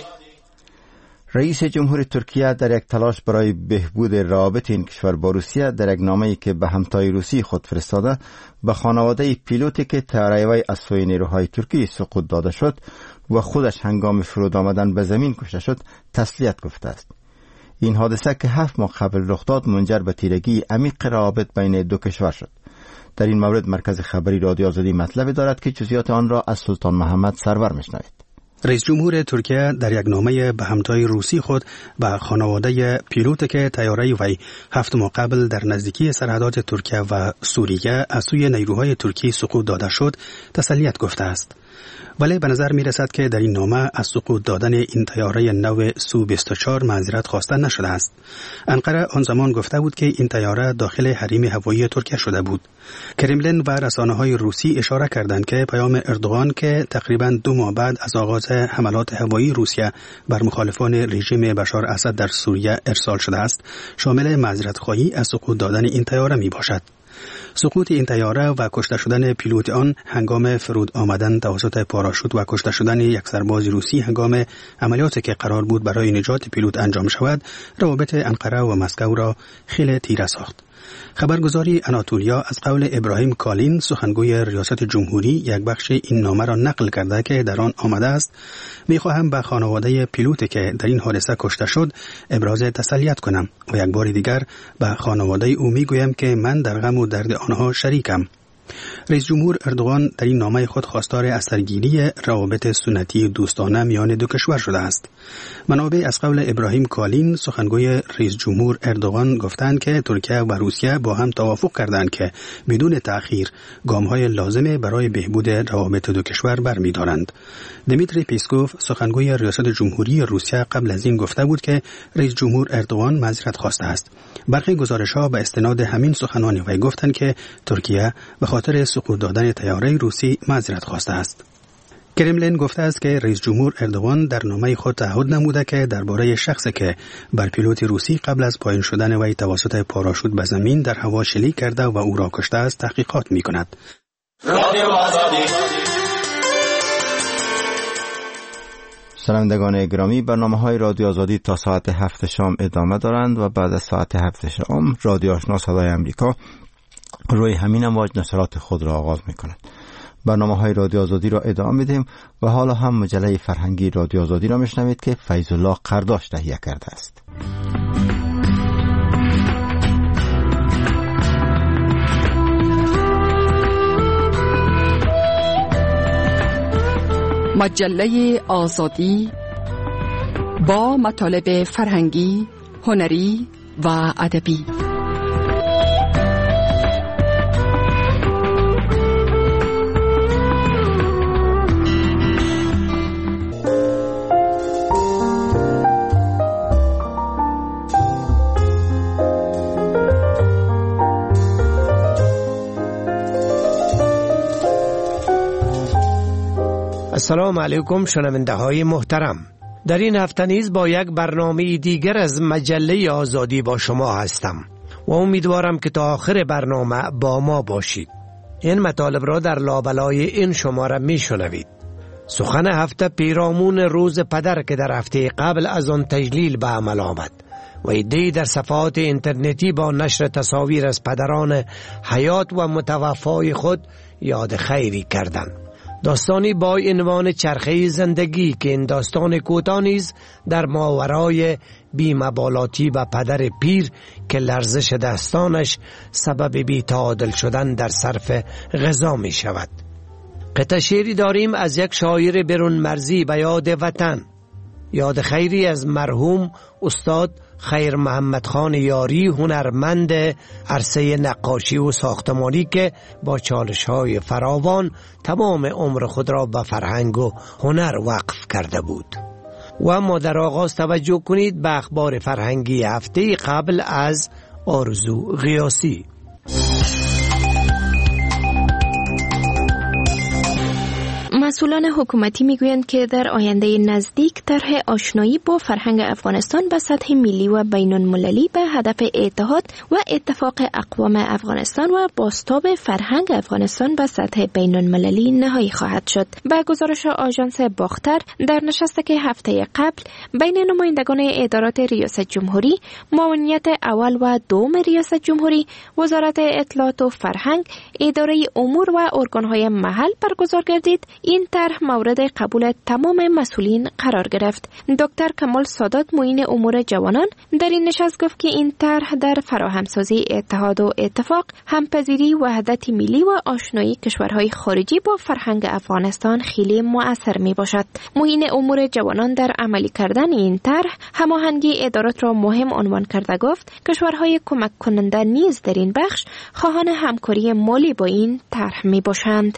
رئیس جمهور ترکیه در یک تلاش برای بهبود روابط این کشور با روسیه در یک نامه‌ای که به همتای روسی خود فرستاده به خانواده پیلوتی که طیاره وی از سوی نیروهای ترکی سقوط داده شد و خودش هنگام فرود آمدن به زمین کشته شد تسلیت گفته است. این حادثه که 7 ماه قبل رخ داد منجر به تیرگی عمیق روابط بین دو کشور شد. در این مورد مرکز خبری رادیو آزادی مطلبی دارد که جزئیات آن را از سلطان محمد سرور میشنوید. رئیس جمهور ترکیه در یک نامه به همتای روسی خود به خانواده پیلوت که طیاره وی 7 ماه قبل در نزدیکی سرحدات ترکیه و سوریه از سوی نیروهای ترکی سقوط داده شد تسلیت گفته است. ولی به نظر می رسد که در این نامه از سقوط دادن این طیاره نو سو-24 معذرت خواسته نشده است. انقره آن زمان گفته بود که این طیاره داخل حریم هوایی ترکیه شده بود. کرملین و رسانه‌های روسی اشاره کردند که پیام اردوغان که تقریباً 2 ماه بعد از آغاز حملات هوایی روسیه بر مخالفان رژیم بشار اسد در سوریه ارسال شده است، شامل معذرت خواهی از سقوط دادن این طیاره می باشد. سقوط این طیاره و کشته شدن پیلوت آن هنگام فرود آمدن توسط پاراشوت و کشته شدن یک سرباز روسی هنگام عملیاتی که قرار بود برای نجات پیلوت انجام شود، روابط انقره و مسکو را خیلی تیره ساخت. خبرگزاری اناتولیا از قول ابراهیم کالین سخنگوی ریاست جمهوری یک بخش این نامه را نقل کرده که در آن آمده است: می‌خواهم به خانواده پیلوتی که در این حادثه کشته شد ابراز تسلیت کنم و یک بار دیگر به خانواده او میگویم که من در غم و درد آنها شریکم. رئیس جمهور اردوغان در این نامه خود خواستار از سرگیری روابط سنتی دوستانه میان دو کشور شده است. منابع از قول ابراهیم کالین سخنگوی رئیس جمهور اردوغان گفتند که ترکیه و روسیه با هم توافق کردند که بدون تأخیر گام‌های لازم برای بهبود روابط دو کشور برمی‌دارند. دمیتری پیسکوف سخنگوی ریاست جمهوری روسیه قبل از این گفته بود که رئیس جمهور اردوغان معذرت خواسته است. برخی گزارش‌ها به استناد همین سخنان وی گفتند که ترکیه به خاطر سقوط دادن طیاره روسی معذرت خواسته است. کرملین گفته است که رئیس جمهور اردوغان در نامه خود تعهد نموده که درباره شخصی که بر پیلوت روسی قبل از پایین شدن وی توسط پاراشوت به زمین در هوا شلیک کرده و او را کشته است تحقیقات می‌کند. شنوندگان گرامی، برنامه‌های رادیو آزادی تا ساعت 7 شام ادامه دارند و بعد از ساعت 7 شام رادیو آشنا صدای امریکا روی همین امواج نشرات خود را آغاز می‌کند. برنامه‌های رادیو آزادی را ادامه می‌دهیم و حالا هم مجله فرهنگی رادیو آزادی را می‌شنوید که فیض الله قرداش تهیه کرده است. مجله آزادی با مطالب فرهنگی، هنری و ادبی. السلام علیکم شنونده های محترم. در این هفته نیز با یک برنامه دیگر از مجله آزادی با شما هستم و امیدوارم که تا آخر برنامه با ما باشید. این مطالب را در لابلای این شماره می شنوید. سخن هفته پیرامون روز پدر که در هفته قبل از آن تجلیل به عمل آمد و عده‌ای در صفحات اینترنتی با نشر تصاویر از پدران حیات و متوفای خود یاد خیری کردند. داستانی با عنوان چرخه زندگی که این داستان کوتاه نیز در ماورای بی‌مبالاتی و پدر پیر که لرزش دستانش سبب بی‌تعادل شدن در صرف غذا می شود. قطعه شعری داریم از یک شاعر برون مرزی به یاد وطن، یاد خیری از مرحوم استاد خیر محمد خان یاری، هنرمند عرصه نقاشی و ساختمانی که با چالش‌های فراوان تمام عمر خود را به فرهنگ و هنر وقف کرده بود. و اما در آغاز توجه کنید به اخبار فرهنگی هفته قبل از آرزو غیاسی. مسئولان حکومتی میگویند که در آینده نزدیک طرح آشنایی با فرهنگ افغانستان به سطح ملی و بین المللی به هدف اتحاد و اتفاق اقوام افغانستان و بازتاب فرهنگ افغانستان به سطح بین المللی نهایی خواهد شد. به گزارش آژانس باختر، در نشستی که هفته قبل بین نمایندگان ادارات ریاست جمهوری، معاونیت اول و دوم ریاست جمهوری، وزارت اطلاعات و فرهنگ، اداره امور و ارگانهای محل برگزار گردید، این طرح مورد قبول تمام مسئولین قرار گرفت. دکتر کمال سادات معین امور جوانان در این نشست گفت که این طرح در فراهمسازی اتحاد و اتفاق، همپذیری، وحدت ملی و آشنایی کشورهای خارجی با فرهنگ افغانستان خیلی مؤثر می باشد. معین امور جوانان در عملی کردن این طرح هماهنگی ادارات را مهم عنوان کرده گفت کشورهای کمک کننده نیز در این بخش خواهان همکاری مالی با این طرح می باشند.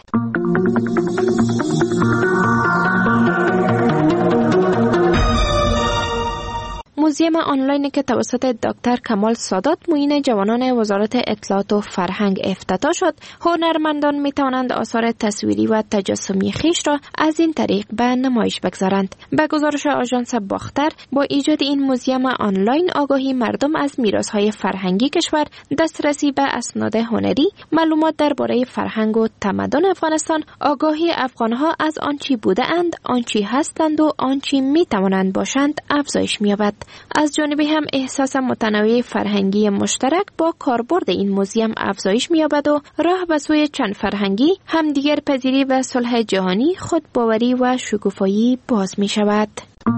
موزیم آنلاینی که توسط دکتر کمال سادات معین جوانان وزارت اطلاعات و فرهنگ افتتاح شد، هنرمندان می توانند آثار تصویری و تجسمی خویش را از این طریق به نمایش بگذارند. به گزارش آژانس باختر، با ایجاد این موزیم آنلاین آگاهی مردم از میراث‌های فرهنگی کشور، دسترسی به اسناد هنری، معلومات درباره فرهنگ و تمدن افغانستان، آگاهی افغان‌ها از آنچه بوده‌اند، آنچه هستند و آنچه می توانند باشند افزایش می‌یابد. از جانبی هم احساس متنوع فرهنگی مشترک با کاربرد این موزیم افزایش می‌یابد و راه به سوی چند فرهنگی، همدیگر پذیری و صلح جهانی، خودباوری و شکوفایی باز می‌شود.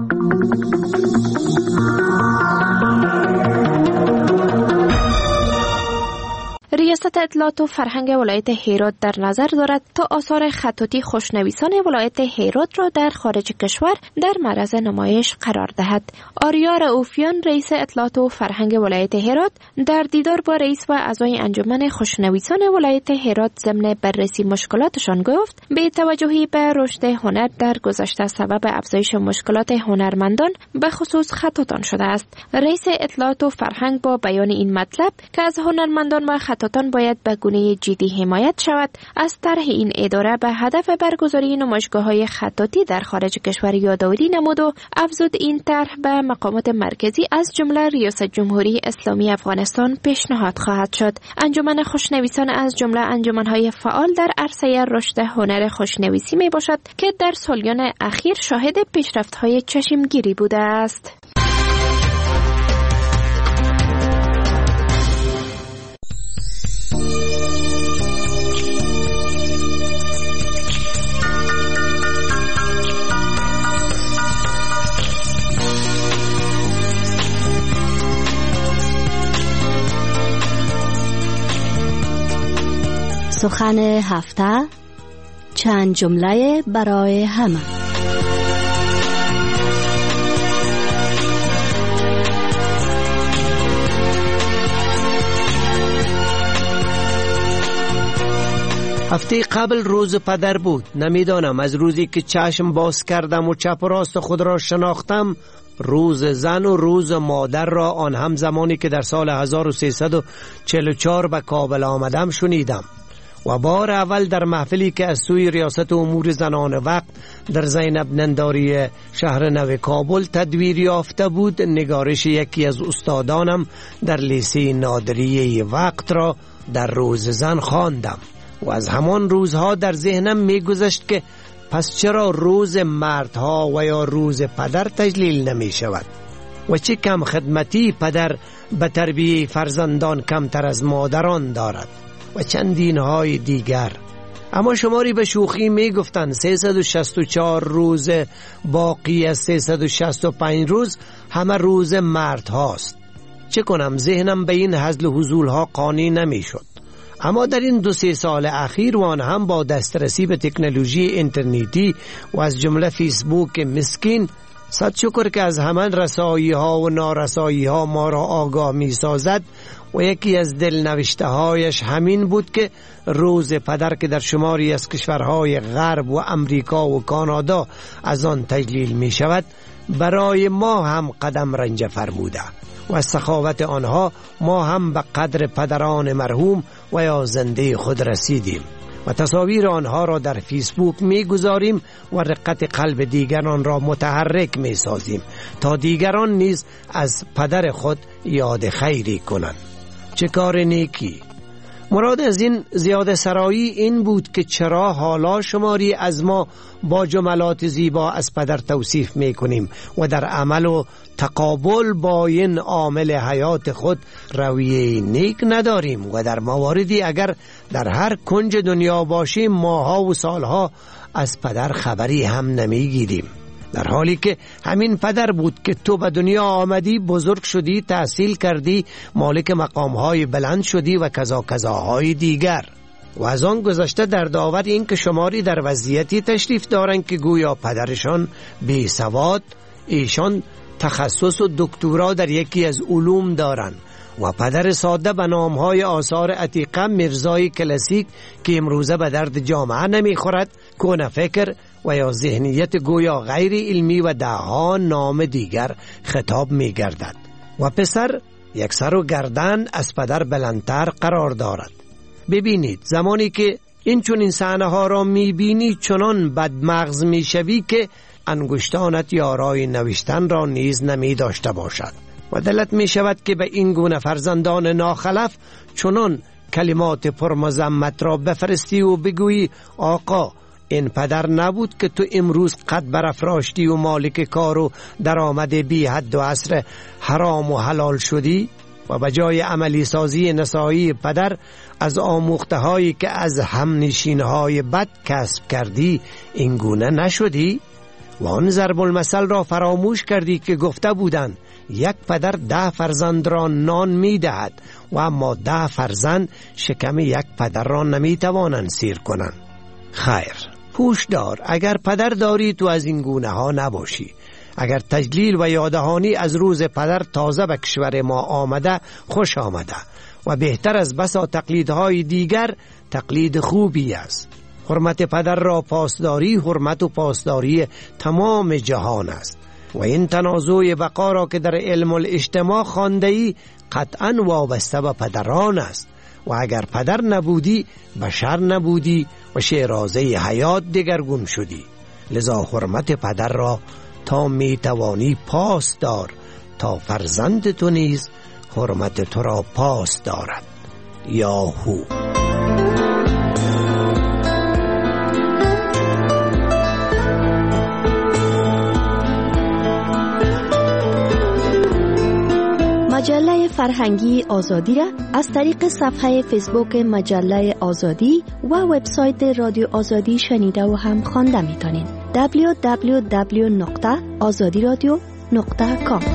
ریاست اطلاعات و فرهنگ ولایت هرات در نظر دارد تا آثار خطاطی خوشنویسان ولایت هرات را در خارج کشور در معرض نمایش قرار دهد. آریا رؤوفیان، رئیس اطلاعات و فرهنگ ولایت هرات، در دیدار با رئیس و اعضای انجمن خوشنویسان ولایت هرات ضمن بررسی مشکلاتشان گفت به توجهی به رشد هنر در گذشته سبب افزایش مشکلات هنرمندان به خصوص خطاطان شده است. رئیس اطلاعات و فرهنگ با بیان این مطلب که از هنرمندان و خطاطان افغانستان باید به گونه جدی حمایت شود. از طرح این اداره به هدف برگزاری نمایشگاه‌های خطاطی در خارج کشور یادآوری نمود و افزود این طرح به مقامات مرکزی از جمله ریاست جمهوری اسلامی افغانستان پیشنهاد خواهد شد. انجمن خوشنویسان از جمله انجمن‌های فعال در عرصه رشد هنر خوشنویسی می باشد که در سالیان اخیر شاهد پیشرفت‌های چشمگیری بوده است. سخن هفته، چند جمله برای همه. هفته قبل روز پدر بود. نمیدانم از روزی که چشم باز کردم و چپ و راست خود را شناختم، روز زن و روز مادر را آن هم زمانی که در سال 1344 به کابل آمدم شنیدم و بار اول در محفلی که از سوی ریاست امور زنان وقت در زینب ننداری شهر نو کابل تدویر یافته بود، نگارش یکی از استادانم در لیسه نادریه وقت را در روز زن خواندم و از همان روزها در ذهنم می گذشت که پس چرا روز مردها و یا روز پدر تجلیل نمی شود و چه کم خدمتی پدر به تربیه فرزندان کمتر از مادران دارد و چندین های دیگر. اما شماری به شوخی می گفتند 364 روز باقی از 365 روز همه روز مرد هاست. چه کنم، ذهنم به این هزل و هزول ها قانع نمی شد. اما در این 2-3 سال اخیر و آن هم با دسترسی به تکنولوژی اینترنتی و از جمله فیسبوک مسکین، صد شکر که از همان رسایی ها و نارسایی ها ما را آگاه می سازد و یکی از دلنوشته هایش همین بود که روز پدر که در شماری از کشورهای غرب و امریکا و کانادا از آن تجلیل می شود برای ما هم قدم رنج فرموده و از سخاوت آنها ما هم به قدر پدران مرحوم و یا زنده خود رسیدیم و تصاویر آنها را در فیسبوک می گذاریم و رقت قلب دیگران را متحرک می سازیم تا دیگران نیز از پدر خود یاد خیری کنند. چه کار نیکی! مراد از این زیاده سرایی این بود که چرا حالا شماری از ما با جملات زیبا از پدر توصیف می کنیم و در عمل و تقابل با این عامل حیات خود رویه نیک نداریم و در مواردی اگر در هر کنج دنیا باشیم ماها و سالها از پدر خبری هم نمیگیریم، در حالی که همین پدر بود که تو به دنیا آمدی، بزرگ شدی، تحصیل کردی، مالک مقامهای بلند شدی و کذاهای دیگر. و از آن گذشته در دعوت این که شماری در وضعیتی تشریف دارند که گویا پدرشان بی سواد، ایشان تخصص و دکترا در یکی از علوم دارند و پدر ساده به نامهای آثار عتیقه میرزای کلاسیک که امروزه به درد جامعه نمیخورد، کونه فکر و یا ذهنیت گویا غیر علمی و دهها نام دیگر خطاب میگردد و پسر یک سر و گردن از پدر بلندتر قرار دارد. ببینید زمانی که این چون صحنه ها را میبینی چنان بدمغز میشوی که انگشتانت یارای نوشتن را نیز نمی داشته باشد و دلت می شود که به این گونه فرزندان ناخلف چنان کلمات پرمذمت را بفرستی و بگویی آقا این پدر نبود که تو امروز قد برافراشتی و مالک کار و درآمد بی حد و حصر حرام و حلال شدی و به جای عملی سازی نسایی پدر از آموخته هایی که از همنشین های بد کسب کردی این گونه نشدی و آن ضرب المثل را فراموش کردی که گفته بودند یک پدر 10 فرزند را نان می دهد و اما 10 فرزند شکم یک پدر را نمی توانند سیر کنند. خیر، هوش دار، اگر پدر داری تو از این گونه ها نباشی. اگر تجلیل و یادهانی از روز پدر تازه به کشور ما آمده، خوش آمده و بهتر از بسا تقلیدهای دیگر تقلید خوبی است. حرمت پدر را پاسداری حرمت و پاسداری تمام جهان است و این تنازع بقا را که در علم الاجتماع خوانده‌ای قطعاً وابسته به پدران است و اگر پدر نبودی بشر نبودی و شیرازه حیات دگرگون شدی. لذا حرمت پدر را تا می توانی پاس دار تا فرزند تو نیز حرمت تو را پاس دارد. یاهو. مجله فرهنگی آزادی را از طریق صفحه فیسبوک مجله آزادی و وبسایت رادیو آزادی شنیده و هم خوانده میتونید. www.azadiradio.com.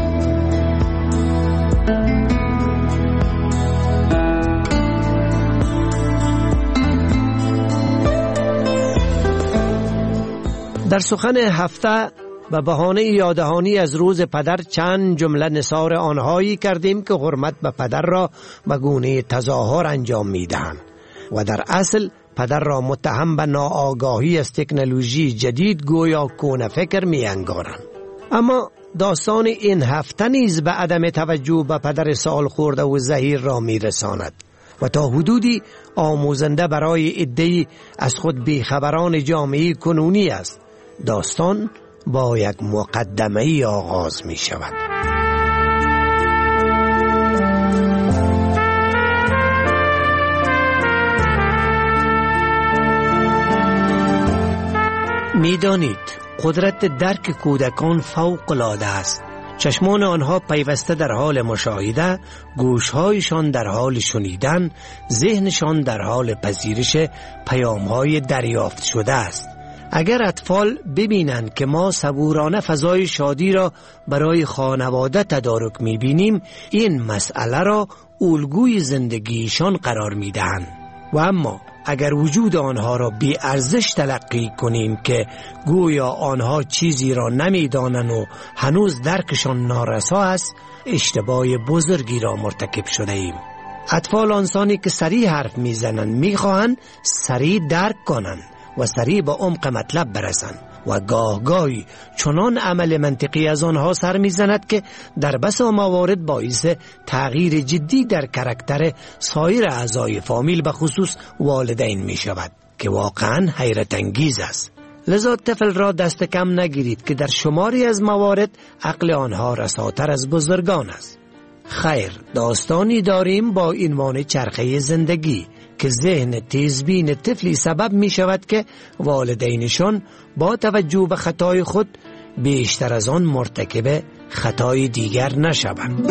در سخن هفته به بهانه یاددهانی از روز پدر چند جمله نثار آنهایی کردیم که حرمت به پدر را به گونه تظاهر انجام میدهند و در اصل پدر را متهم به ناآگاهی از تکنولوژی جدید گویا کونه فکر می انگارند. اما داستان این هفته نیز به عدم توجه به پدر سال خورده و زهیر را می رساند و تا حدودی آموزنده برای عده‌ای از خود بیخبران جامعه کنونی است. داستان با یک مقدمه آغاز می شود. می دانید قدرت درک کودکان فوق العاده است. چشمان آنها پیوسته در حال مشاهده، گوشهایشان در حال شنیدن، ذهنشان در حال پذیرش پیامهای دریافت شده است. اگر اطفال ببینند که ما صبورانه فضای شادی را برای خانواده تدارک می‌بینیم، این مسئله را الگوی زندگیشان قرار می‌دهند. و اما اگر وجود آنها را بی ارزش تلقی کنیم که گویا آنها چیزی را نمی‌دانند و هنوز درکشان نارسا است، اشتباه بزرگی را مرتکب شده ایم. اطفال آنسانی که سریع حرف می‌زنند می‌خواهند سریع درک کنند و سریع به عمق مطلب برسند و گاهی چنان عمل منطقی از آنها سر میزند که در بسا موارد باعث تغییر جدی در کاراکتر سایر اعضای فامیل به خصوص والدین می شود که واقعا حیرت انگیز است. لذا طفل را دست کم نگیرید که در شماری از موارد عقل آنها رساتر از بزرگان است. خیر، داستانی داریم با عنوان چرخه زندگی که ذهن تیزبین طفلی سبب می شود که والدینشان با توجه به خطای خود بیشتر از آن مرتکب خطای دیگر نشوند.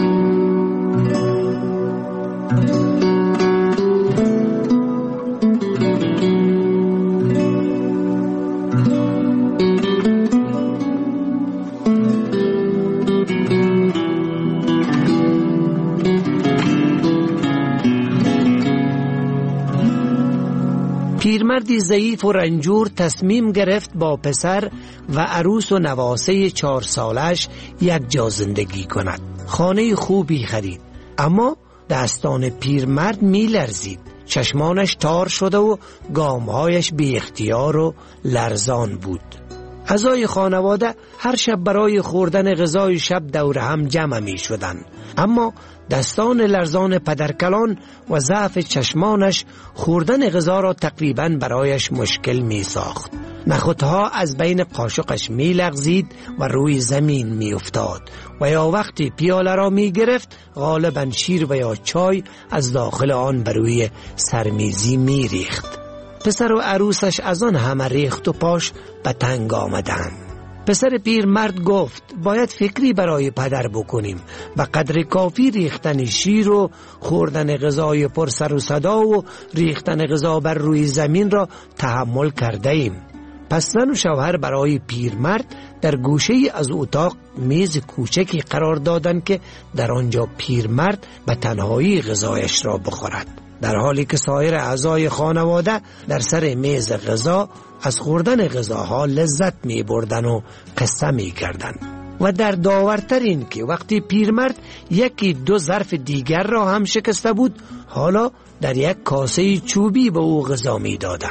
پیرمردی ضعیف و رنجور تصمیم گرفت با پسر و عروس و نواسه 4 سالش یک جا زندگی کند. خانه خوبی خرید، اما دستان پیرمرد می لرزید. چشمانش تار شده و گامهایش بی اختیار و لرزان بود. اعضای خانواده هر شب برای خوردن غذای شب دور هم جمع می شدند، اما دستان لرزان پدرکلان و ضعف چشمانش خوردن غذا را تقریباً برایش مشکل می ساخت. نخودها از بین قاشقش می لغزید و روی زمین می افتاد و یا وقتی پیاله را می گرفت غالباً شیر و یا چای از داخل آن بر روی سرمیزی می ریخت. پسر و عروسش از آن همه ریخت و پاش به تنگ آمدند. پسر پیرمرد گفت باید فکری برای پدر بکنیم. به قدر کافی ریختن شیر و خوردن غذای پر سر و صدا و ریختن غذا بر روی زمین را تحمل کرده ایم. پس زن و شوهر برای پیرمرد در گوشه از اتاق میز کوچکی قرار دادند که در آنجا پیرمرد به تنهایی غذایش را بخورد، در حالی که سایر اعضای خانواده در سر میز غذا از خوردن غذاها لذت می بردن و قصه می کردن. و در داورتر این که وقتی پیرمرد 1-2 ظرف دیگر را هم شکسته بود، حالا در یک کاسه چوبی به او غذا می دادن.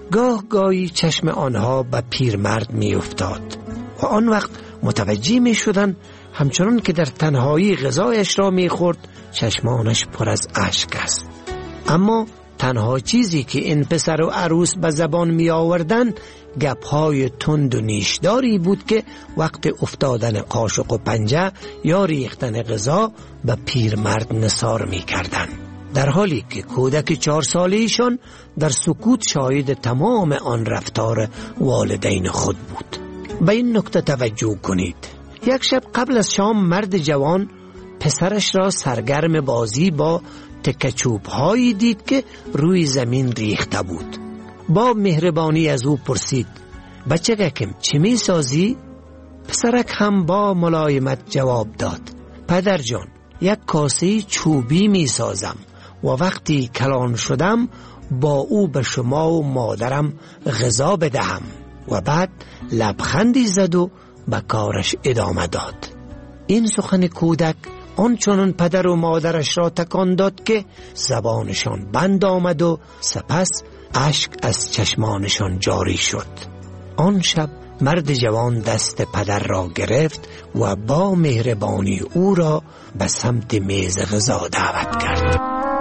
گاهی چشم آنها به پیرمرد می افتاد و آن وقت متوجه می شدن همچنان که در تنهایی غذایش را می خورد چشمانش پر از اشک است. اما تنها چیزی که این پسر و عروس به زبان می آوردن گپ‌های تند و نیشداری بود که وقت افتادن قاشق و پنجه یا ریختن غذا به پیرمرد نثار می کردن، در حالی که کودک 4 ساله‌شان در سکوت شاهد تمام آن رفتار والدین خود بود. به این نکته توجه کنید. یک شب قبل از شام مرد جوان پسرش را سرگرم بازی با تکچوب هایی دید که روی زمین ریخته بود. با مهربانی از او پرسید: بچگکم چی می سازی؟ پسرک هم با ملایمت جواب داد: پدر جان، یک کاسه چوبی می سازم و وقتی کلان شدم با او به شما و مادرم غذا بدهم. و بعد لبخندی زد و به کارش ادامه داد. این سخن کودک آنچنان پدر و مادرش را تکان داد که زبانشان بند آمد و سپس اشک از چشمانشان جاری شد. آن شب مرد جوان دست پدر را گرفت و با مهربانی او را به سمت میز غذا دعوت کرد.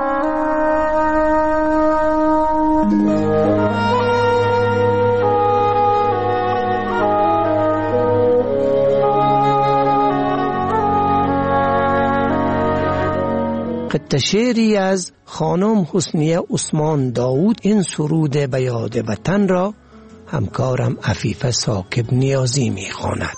قطعه شعری از خانم حسنیه عثمان داود. این سرود به یاد وطن را همکارم عفیفه ثاقب نیازی می خواند.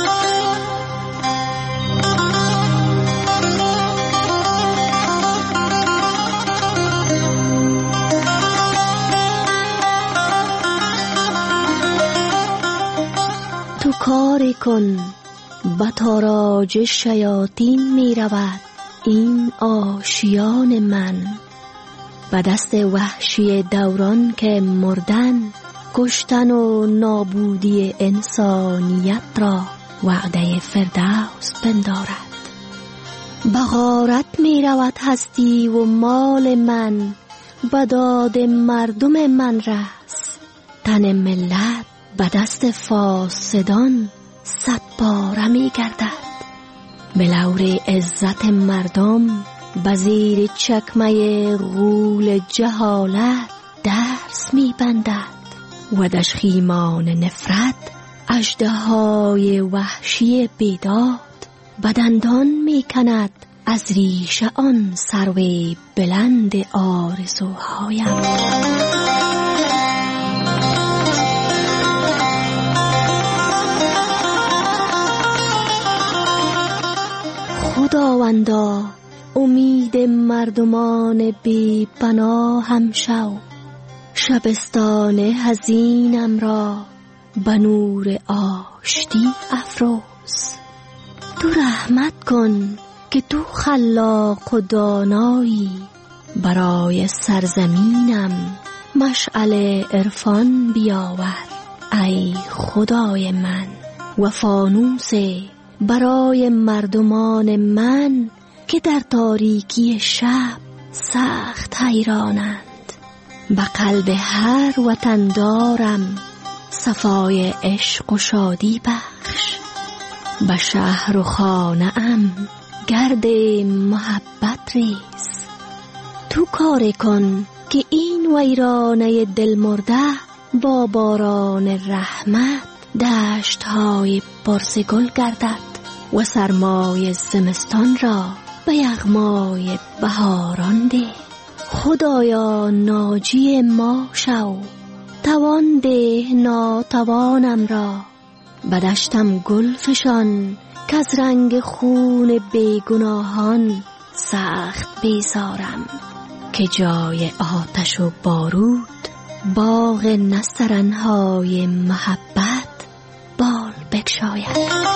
تو کاری کن به تاراج شیاطین می رود این آشیان من، به دست وحشی دوران که مردن، کشتن و نابودی انسانیت را وعده فردوس پندارد. به غارت می رود هستی و مال من، به داد مردم من رس، تن ملت به دست فاسدان 100 باره می گردد. به لور عزت مردم به زیر چکمه غول جهالت درس می بندد و دشخیمان نفرت اژدهای وحشی بیداد به دندان می کند از ریشه آن سرو بلند آرزوهایم. خداوندا امید مردمان بی پناهم شو، شبستان حزینم را به نور آشتی افروز. تو رحمت کن که تو خلاق و دانایی، برای سرزمینم مشعل عرفان بیاور ای خدای من، و فانوس برای مردمان من که در تاریکی شب سخت حیرانند. به قلب هر وطندارم صفای عشق و شادی بخش، به شهر و خانه ام گرد محبت ریز. تو کار کن که این ویرانه دل مرده با باران رحمت دشت های پرسگل گردد و سرمای زمستان را به یغمای بهاران ده. خدایا ناجی ما شو، توان ده ناتوانم را، به دشتم گل فشان که از رنگ خون بیگناهان سخت بیزارم، که جای آتش و بارود باغ نسترنهای محبت بال بگشاید.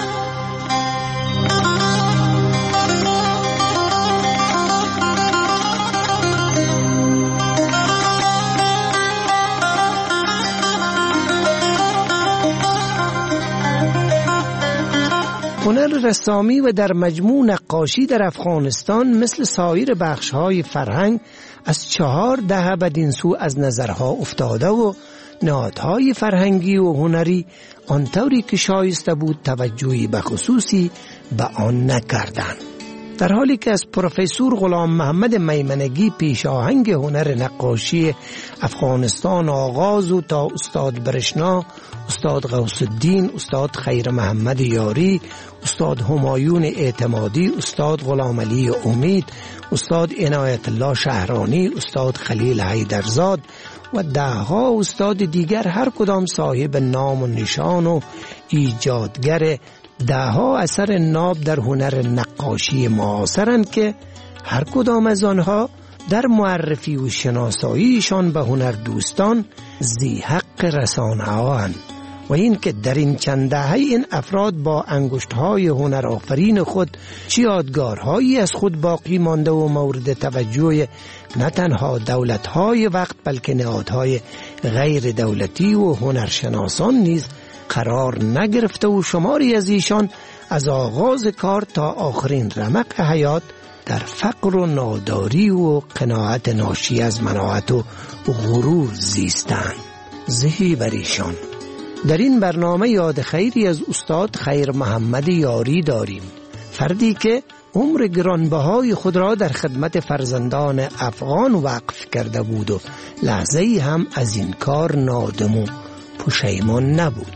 هنر رسامی و در مجموع نقاشی در افغانستان مثل سایر بخش‌های فرهنگ از 4 دهه بدین سو از نظرها افتاده و نهادهای فرهنگی و هنری آنطوری که شایسته بود توجهی به خصوصی به آن نکردند. در حالی که از پروفسور غلام محمد میمنگی پیش آهنگ هنر نقاشی افغانستان آغاز و تا استاد برشنا، استاد غوث الدین، استاد خیر محمد یاری، استاد همایون اعتمادی، استاد غلام علی امید، استاد عنایت الله شهرانی، استاد خلیل حیدرزاد و دهها استاد دیگر هر کدام صاحب نام و نشان و ایجادگر دهها اثر ناب در هنر نقاشی معاصرند که هر کدام از آنها در معرفی و شناساییشان به هنر دوستان ذی حق رسانه هاند و این که در این چند دهه این افراد با انگشت‌های هنر آفرین خود چه یادگارهایی از خود باقی مانده و مورد توجه نه تنها دولت‌های وقت بلکه نهادهای غیر دولتی و هنرشناسان نیز قرار نگرفته و شماری از ایشان از آغاز کار تا آخرین رمق حیات در فقر و ناداری و قناعت ناشی از مناعت و غرور زیستند. زهی بر ایشان. در این برنامه یاد خیری از استاد خیر محمد یاری داریم، فردی که عمر گرانبهای خود را در خدمت فرزندان افغان وقف کرده بود و لحظه‌ای هم از این کار نادم و پشیمان نبود.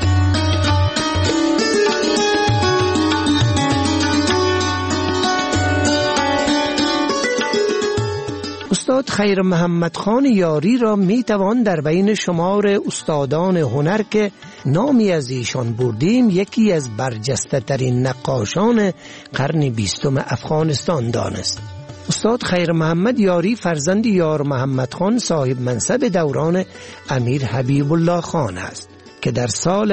استاد خیر محمد خان یاری را می توان در بین شمار استادان هنر که نامی از ایشان بردیم یکی از برجسته ترین نقاشان قرن 20 افغانستان دانست. استاد خیر محمد یاری فرزند یار محمد خان صاحب منصب دوران امیر حبیب الله خان است که در سال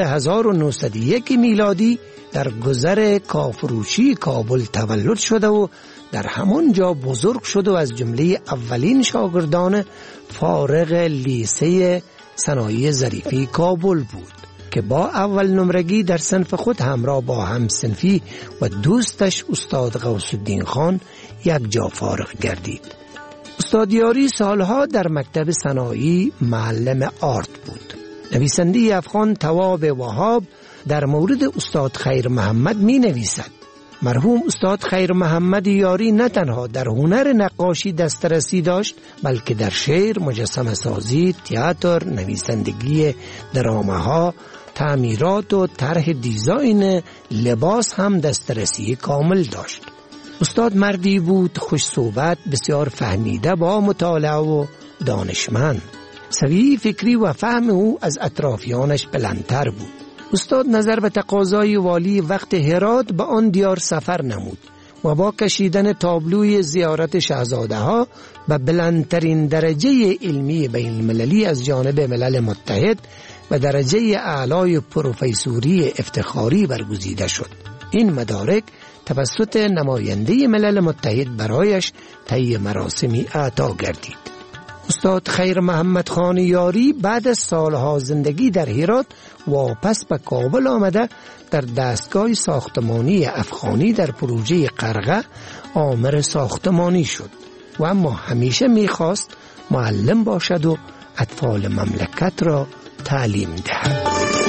1901 میلادی در گذر کافروشی کابل تولد شده و در همان جا بزرگ شد و از جمله اولین شاگردان فارغ لیسه صنایع ظریفی کابل بود که با اول نمرگی در صنف خود همراه با هم صنفی و دوستش استاد غوث الدین خان یک جا فارغ گردید. استاد یاری سالها در مکتب صنایع معلم آرت بود. نویسنده افغان تواب وهاب در مورد استاد خیر محمد می نویسد: مرحوم استاد خیر محمد یاری نه تنها در هنر نقاشی دسترسی داشت بلکه در شعر، مجسمه سازی، تئاتر، نویسندگی درامه‌ها، تعمیرات و طرح دیزاین لباس هم دسترسی کامل داشت. استاد مردی بود خوش صحبت، بسیار فهمیده، با مطالعه و دانشمند. سویه فکری و فهم او از اطرافیانش بلندتر بود. استاد نظر به تقاضای والی وقت هرات به آن دیار سفر نمود و با کشیدن تابلوی زیارت شاهزاده ها به بلندترین درجه علمی بین المللی از جانب ملل متحد و درجه اعلای پروفسوری افتخاری برگزیده شد. این مدارک توسط نماینده ملل متحد برایش طی مراسمی اعطا گردید. استاد خیر محمد خان یاری بعد از سالها زندگی در هرات واپس به کابل آمده در دستگاه ساختمانی افغانی در پروژه قرغه آمر ساختمانی شد و اما همیشه میخواست معلم باشد و اطفال مملکت را تعلیم دهد.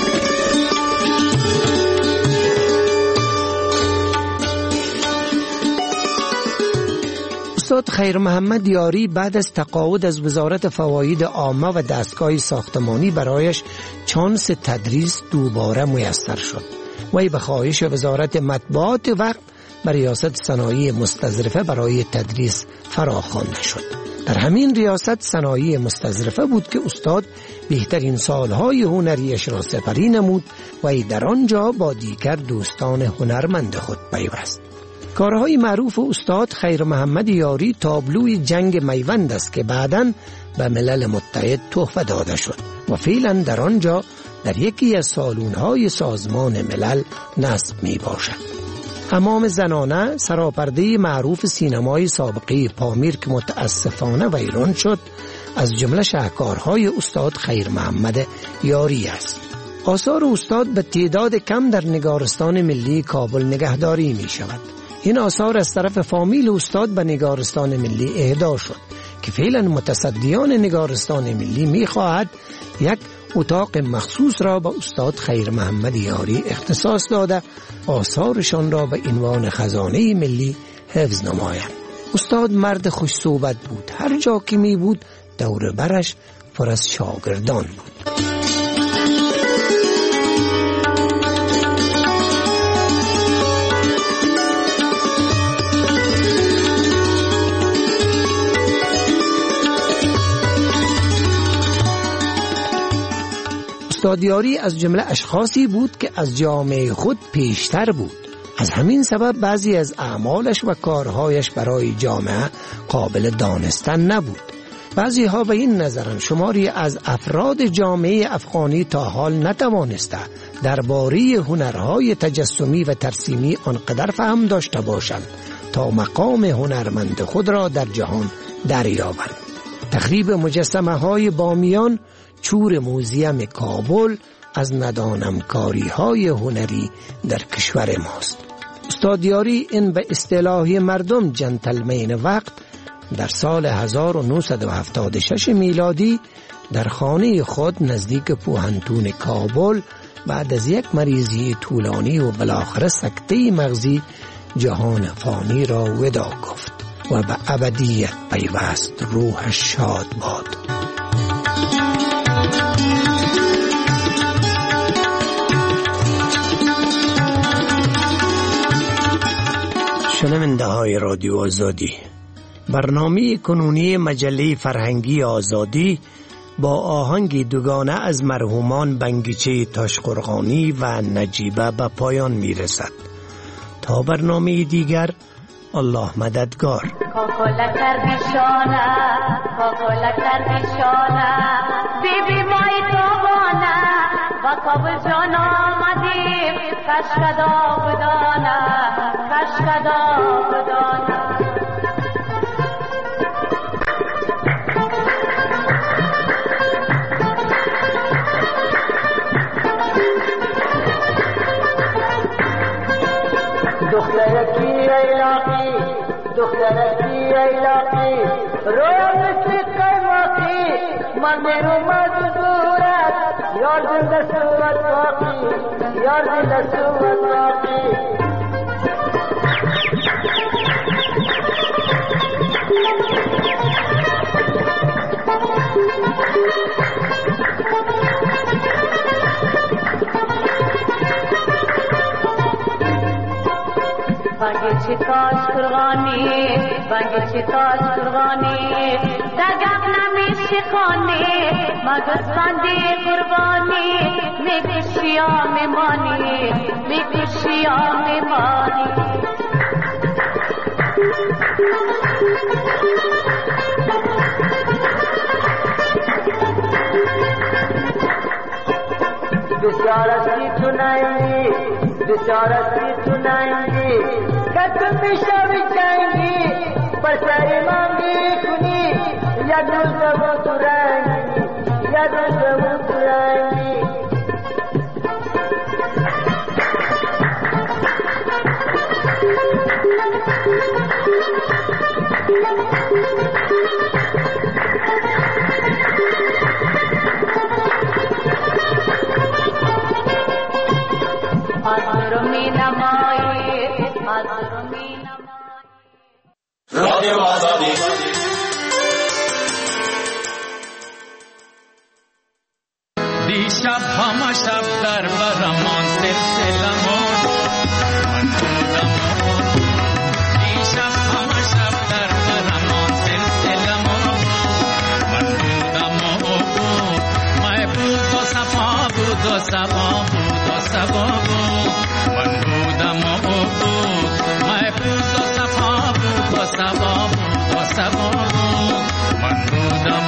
استاد خیر محمد یاری بعد از تقاعد از وزارت فواید عامه و دستگاه ساختمانی برایش چانس تدریس دوباره میسر شد. وی به خواهش وزارت مطبوعات وقت به ریاست صنایع مستظرفه برای تدریس فراخوانده شد. در همین ریاست صنایع مستظرفه بود که استاد بهترین سالهای هنریش را سپری نمود و در آنجا با دیگر دوستان هنرمند خود پیوست. کارهای معروف استاد خیر محمد یاری تابلوی جنگ میوند است که بعداً به ملل متحد تحفه داده شد و فعلا در آنجا در یکی از سالون‌های سازمان ملل نصب می باشد. حمام زنانه سراپرده معروف سینمای سابقه پامیر که متاسفانه ویران شد از جمله شاهکارهای استاد خیر محمد یاری است. آثار استاد به تعداد کم در نگارستان ملی کابل نگهداری می شود. این آثار از طرف فامیل استاد به نگارستان ملی اهدا شد که فعلا متصدیان نگارستان ملی می خواهد یک اتاق مخصوص را به استاد خیر محمد یاری اختصاص داده آثارشان را به عنوان خزانه ملی حفظ نمایند. استاد مرد خوش صحبت بود. هر جا که می بود دور برش پر از شاگردان بود. استاد یاری از جمله اشخاصی بود که از جامعه خود پیشتر بود. از همین سبب بعضی از اعمالش و کارهایش برای جامعه قابل دانستن نبود. بعضی ها به این نظرند شماری از افراد جامعه افغانی تا حال نتوانسته درباره هنرهای تجسمی و ترسیمی آنقدر فهم داشته باشند تا مقام هنرمند خود را در جهان دریابند. تخریب مجسمه های بامیان، چور موزیم کابل از ندانمکاری های هنری در کشور ماست. استاد یاری این به اصطلاح مردم جنتلمین وقت در سال 1976 میلادی در خانه خود نزدیک پوهنتون کابل بعد از یک مریضی طولانی و بالاخره سکته مغزی جهان فانی را وداع گفت و به ابدیت پیوست. روحش شاد باد. شنونده های رادیو آزادی، برنامه کنونی مجله فرهنگی آزادی با آهنگ دوگانه از مرحومان بنگیچه تاشقرغانی و نجیبه به پایان می رسد. تا برنامه دیگر، الله مددگار. کاکولکر بیشانه بیبی مای توبانه و کابل جان آمدیم کشکدا بدانه دخترکی ایلاقی رویا مثل قیماقی من میرو مجبورت یار زنده سوت باقی بانگی چی تاش قرغانی دگم نمیشه خانی مگس خندی قربانی میکشیا میمانی बिचारती सुनाएंगी कदम पेशा बिछाएंगी पर सारी मांगी खुनी या दूर वो चुराएंगी رادیو آزادی دیشب همه شب در برمان سلسلمون من بودم دیشب همه شب در برمان سلسلمون من بودم محبوب و صفا بود و صفا بود و صفا بود من بودم محبوب و صفا بود و صفا بود و صفا بود من بودم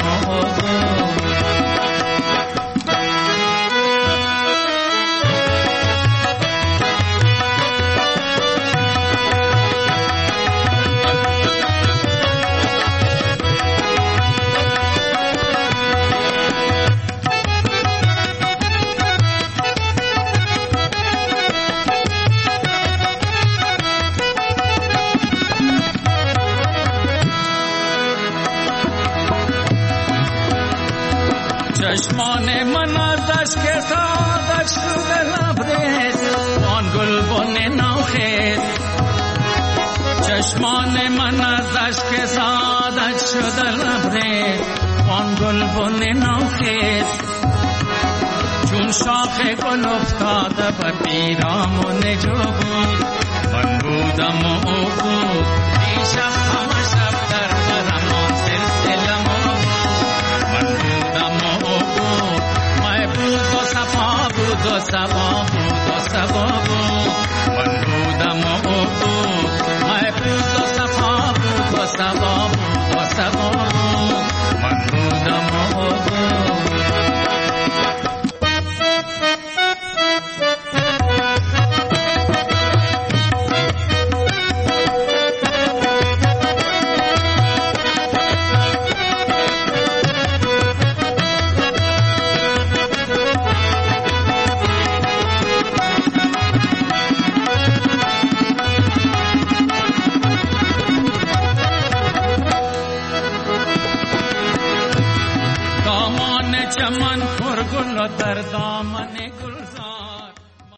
دامان من از اشک سعادت شد لبریز آن گلبن نوخیز چون شاخ گل افتاده به پیرامون جو بود من بودم و او بود دیشب همه شب در درمان سلسله بود من بودم و او بود محبوب و صفا بود و صفا بود و صفا بود من بودم و او بود محبوب و صفا بود و صفا بود و صفا بود من بودم و او بود چمن پر گل در دامن گل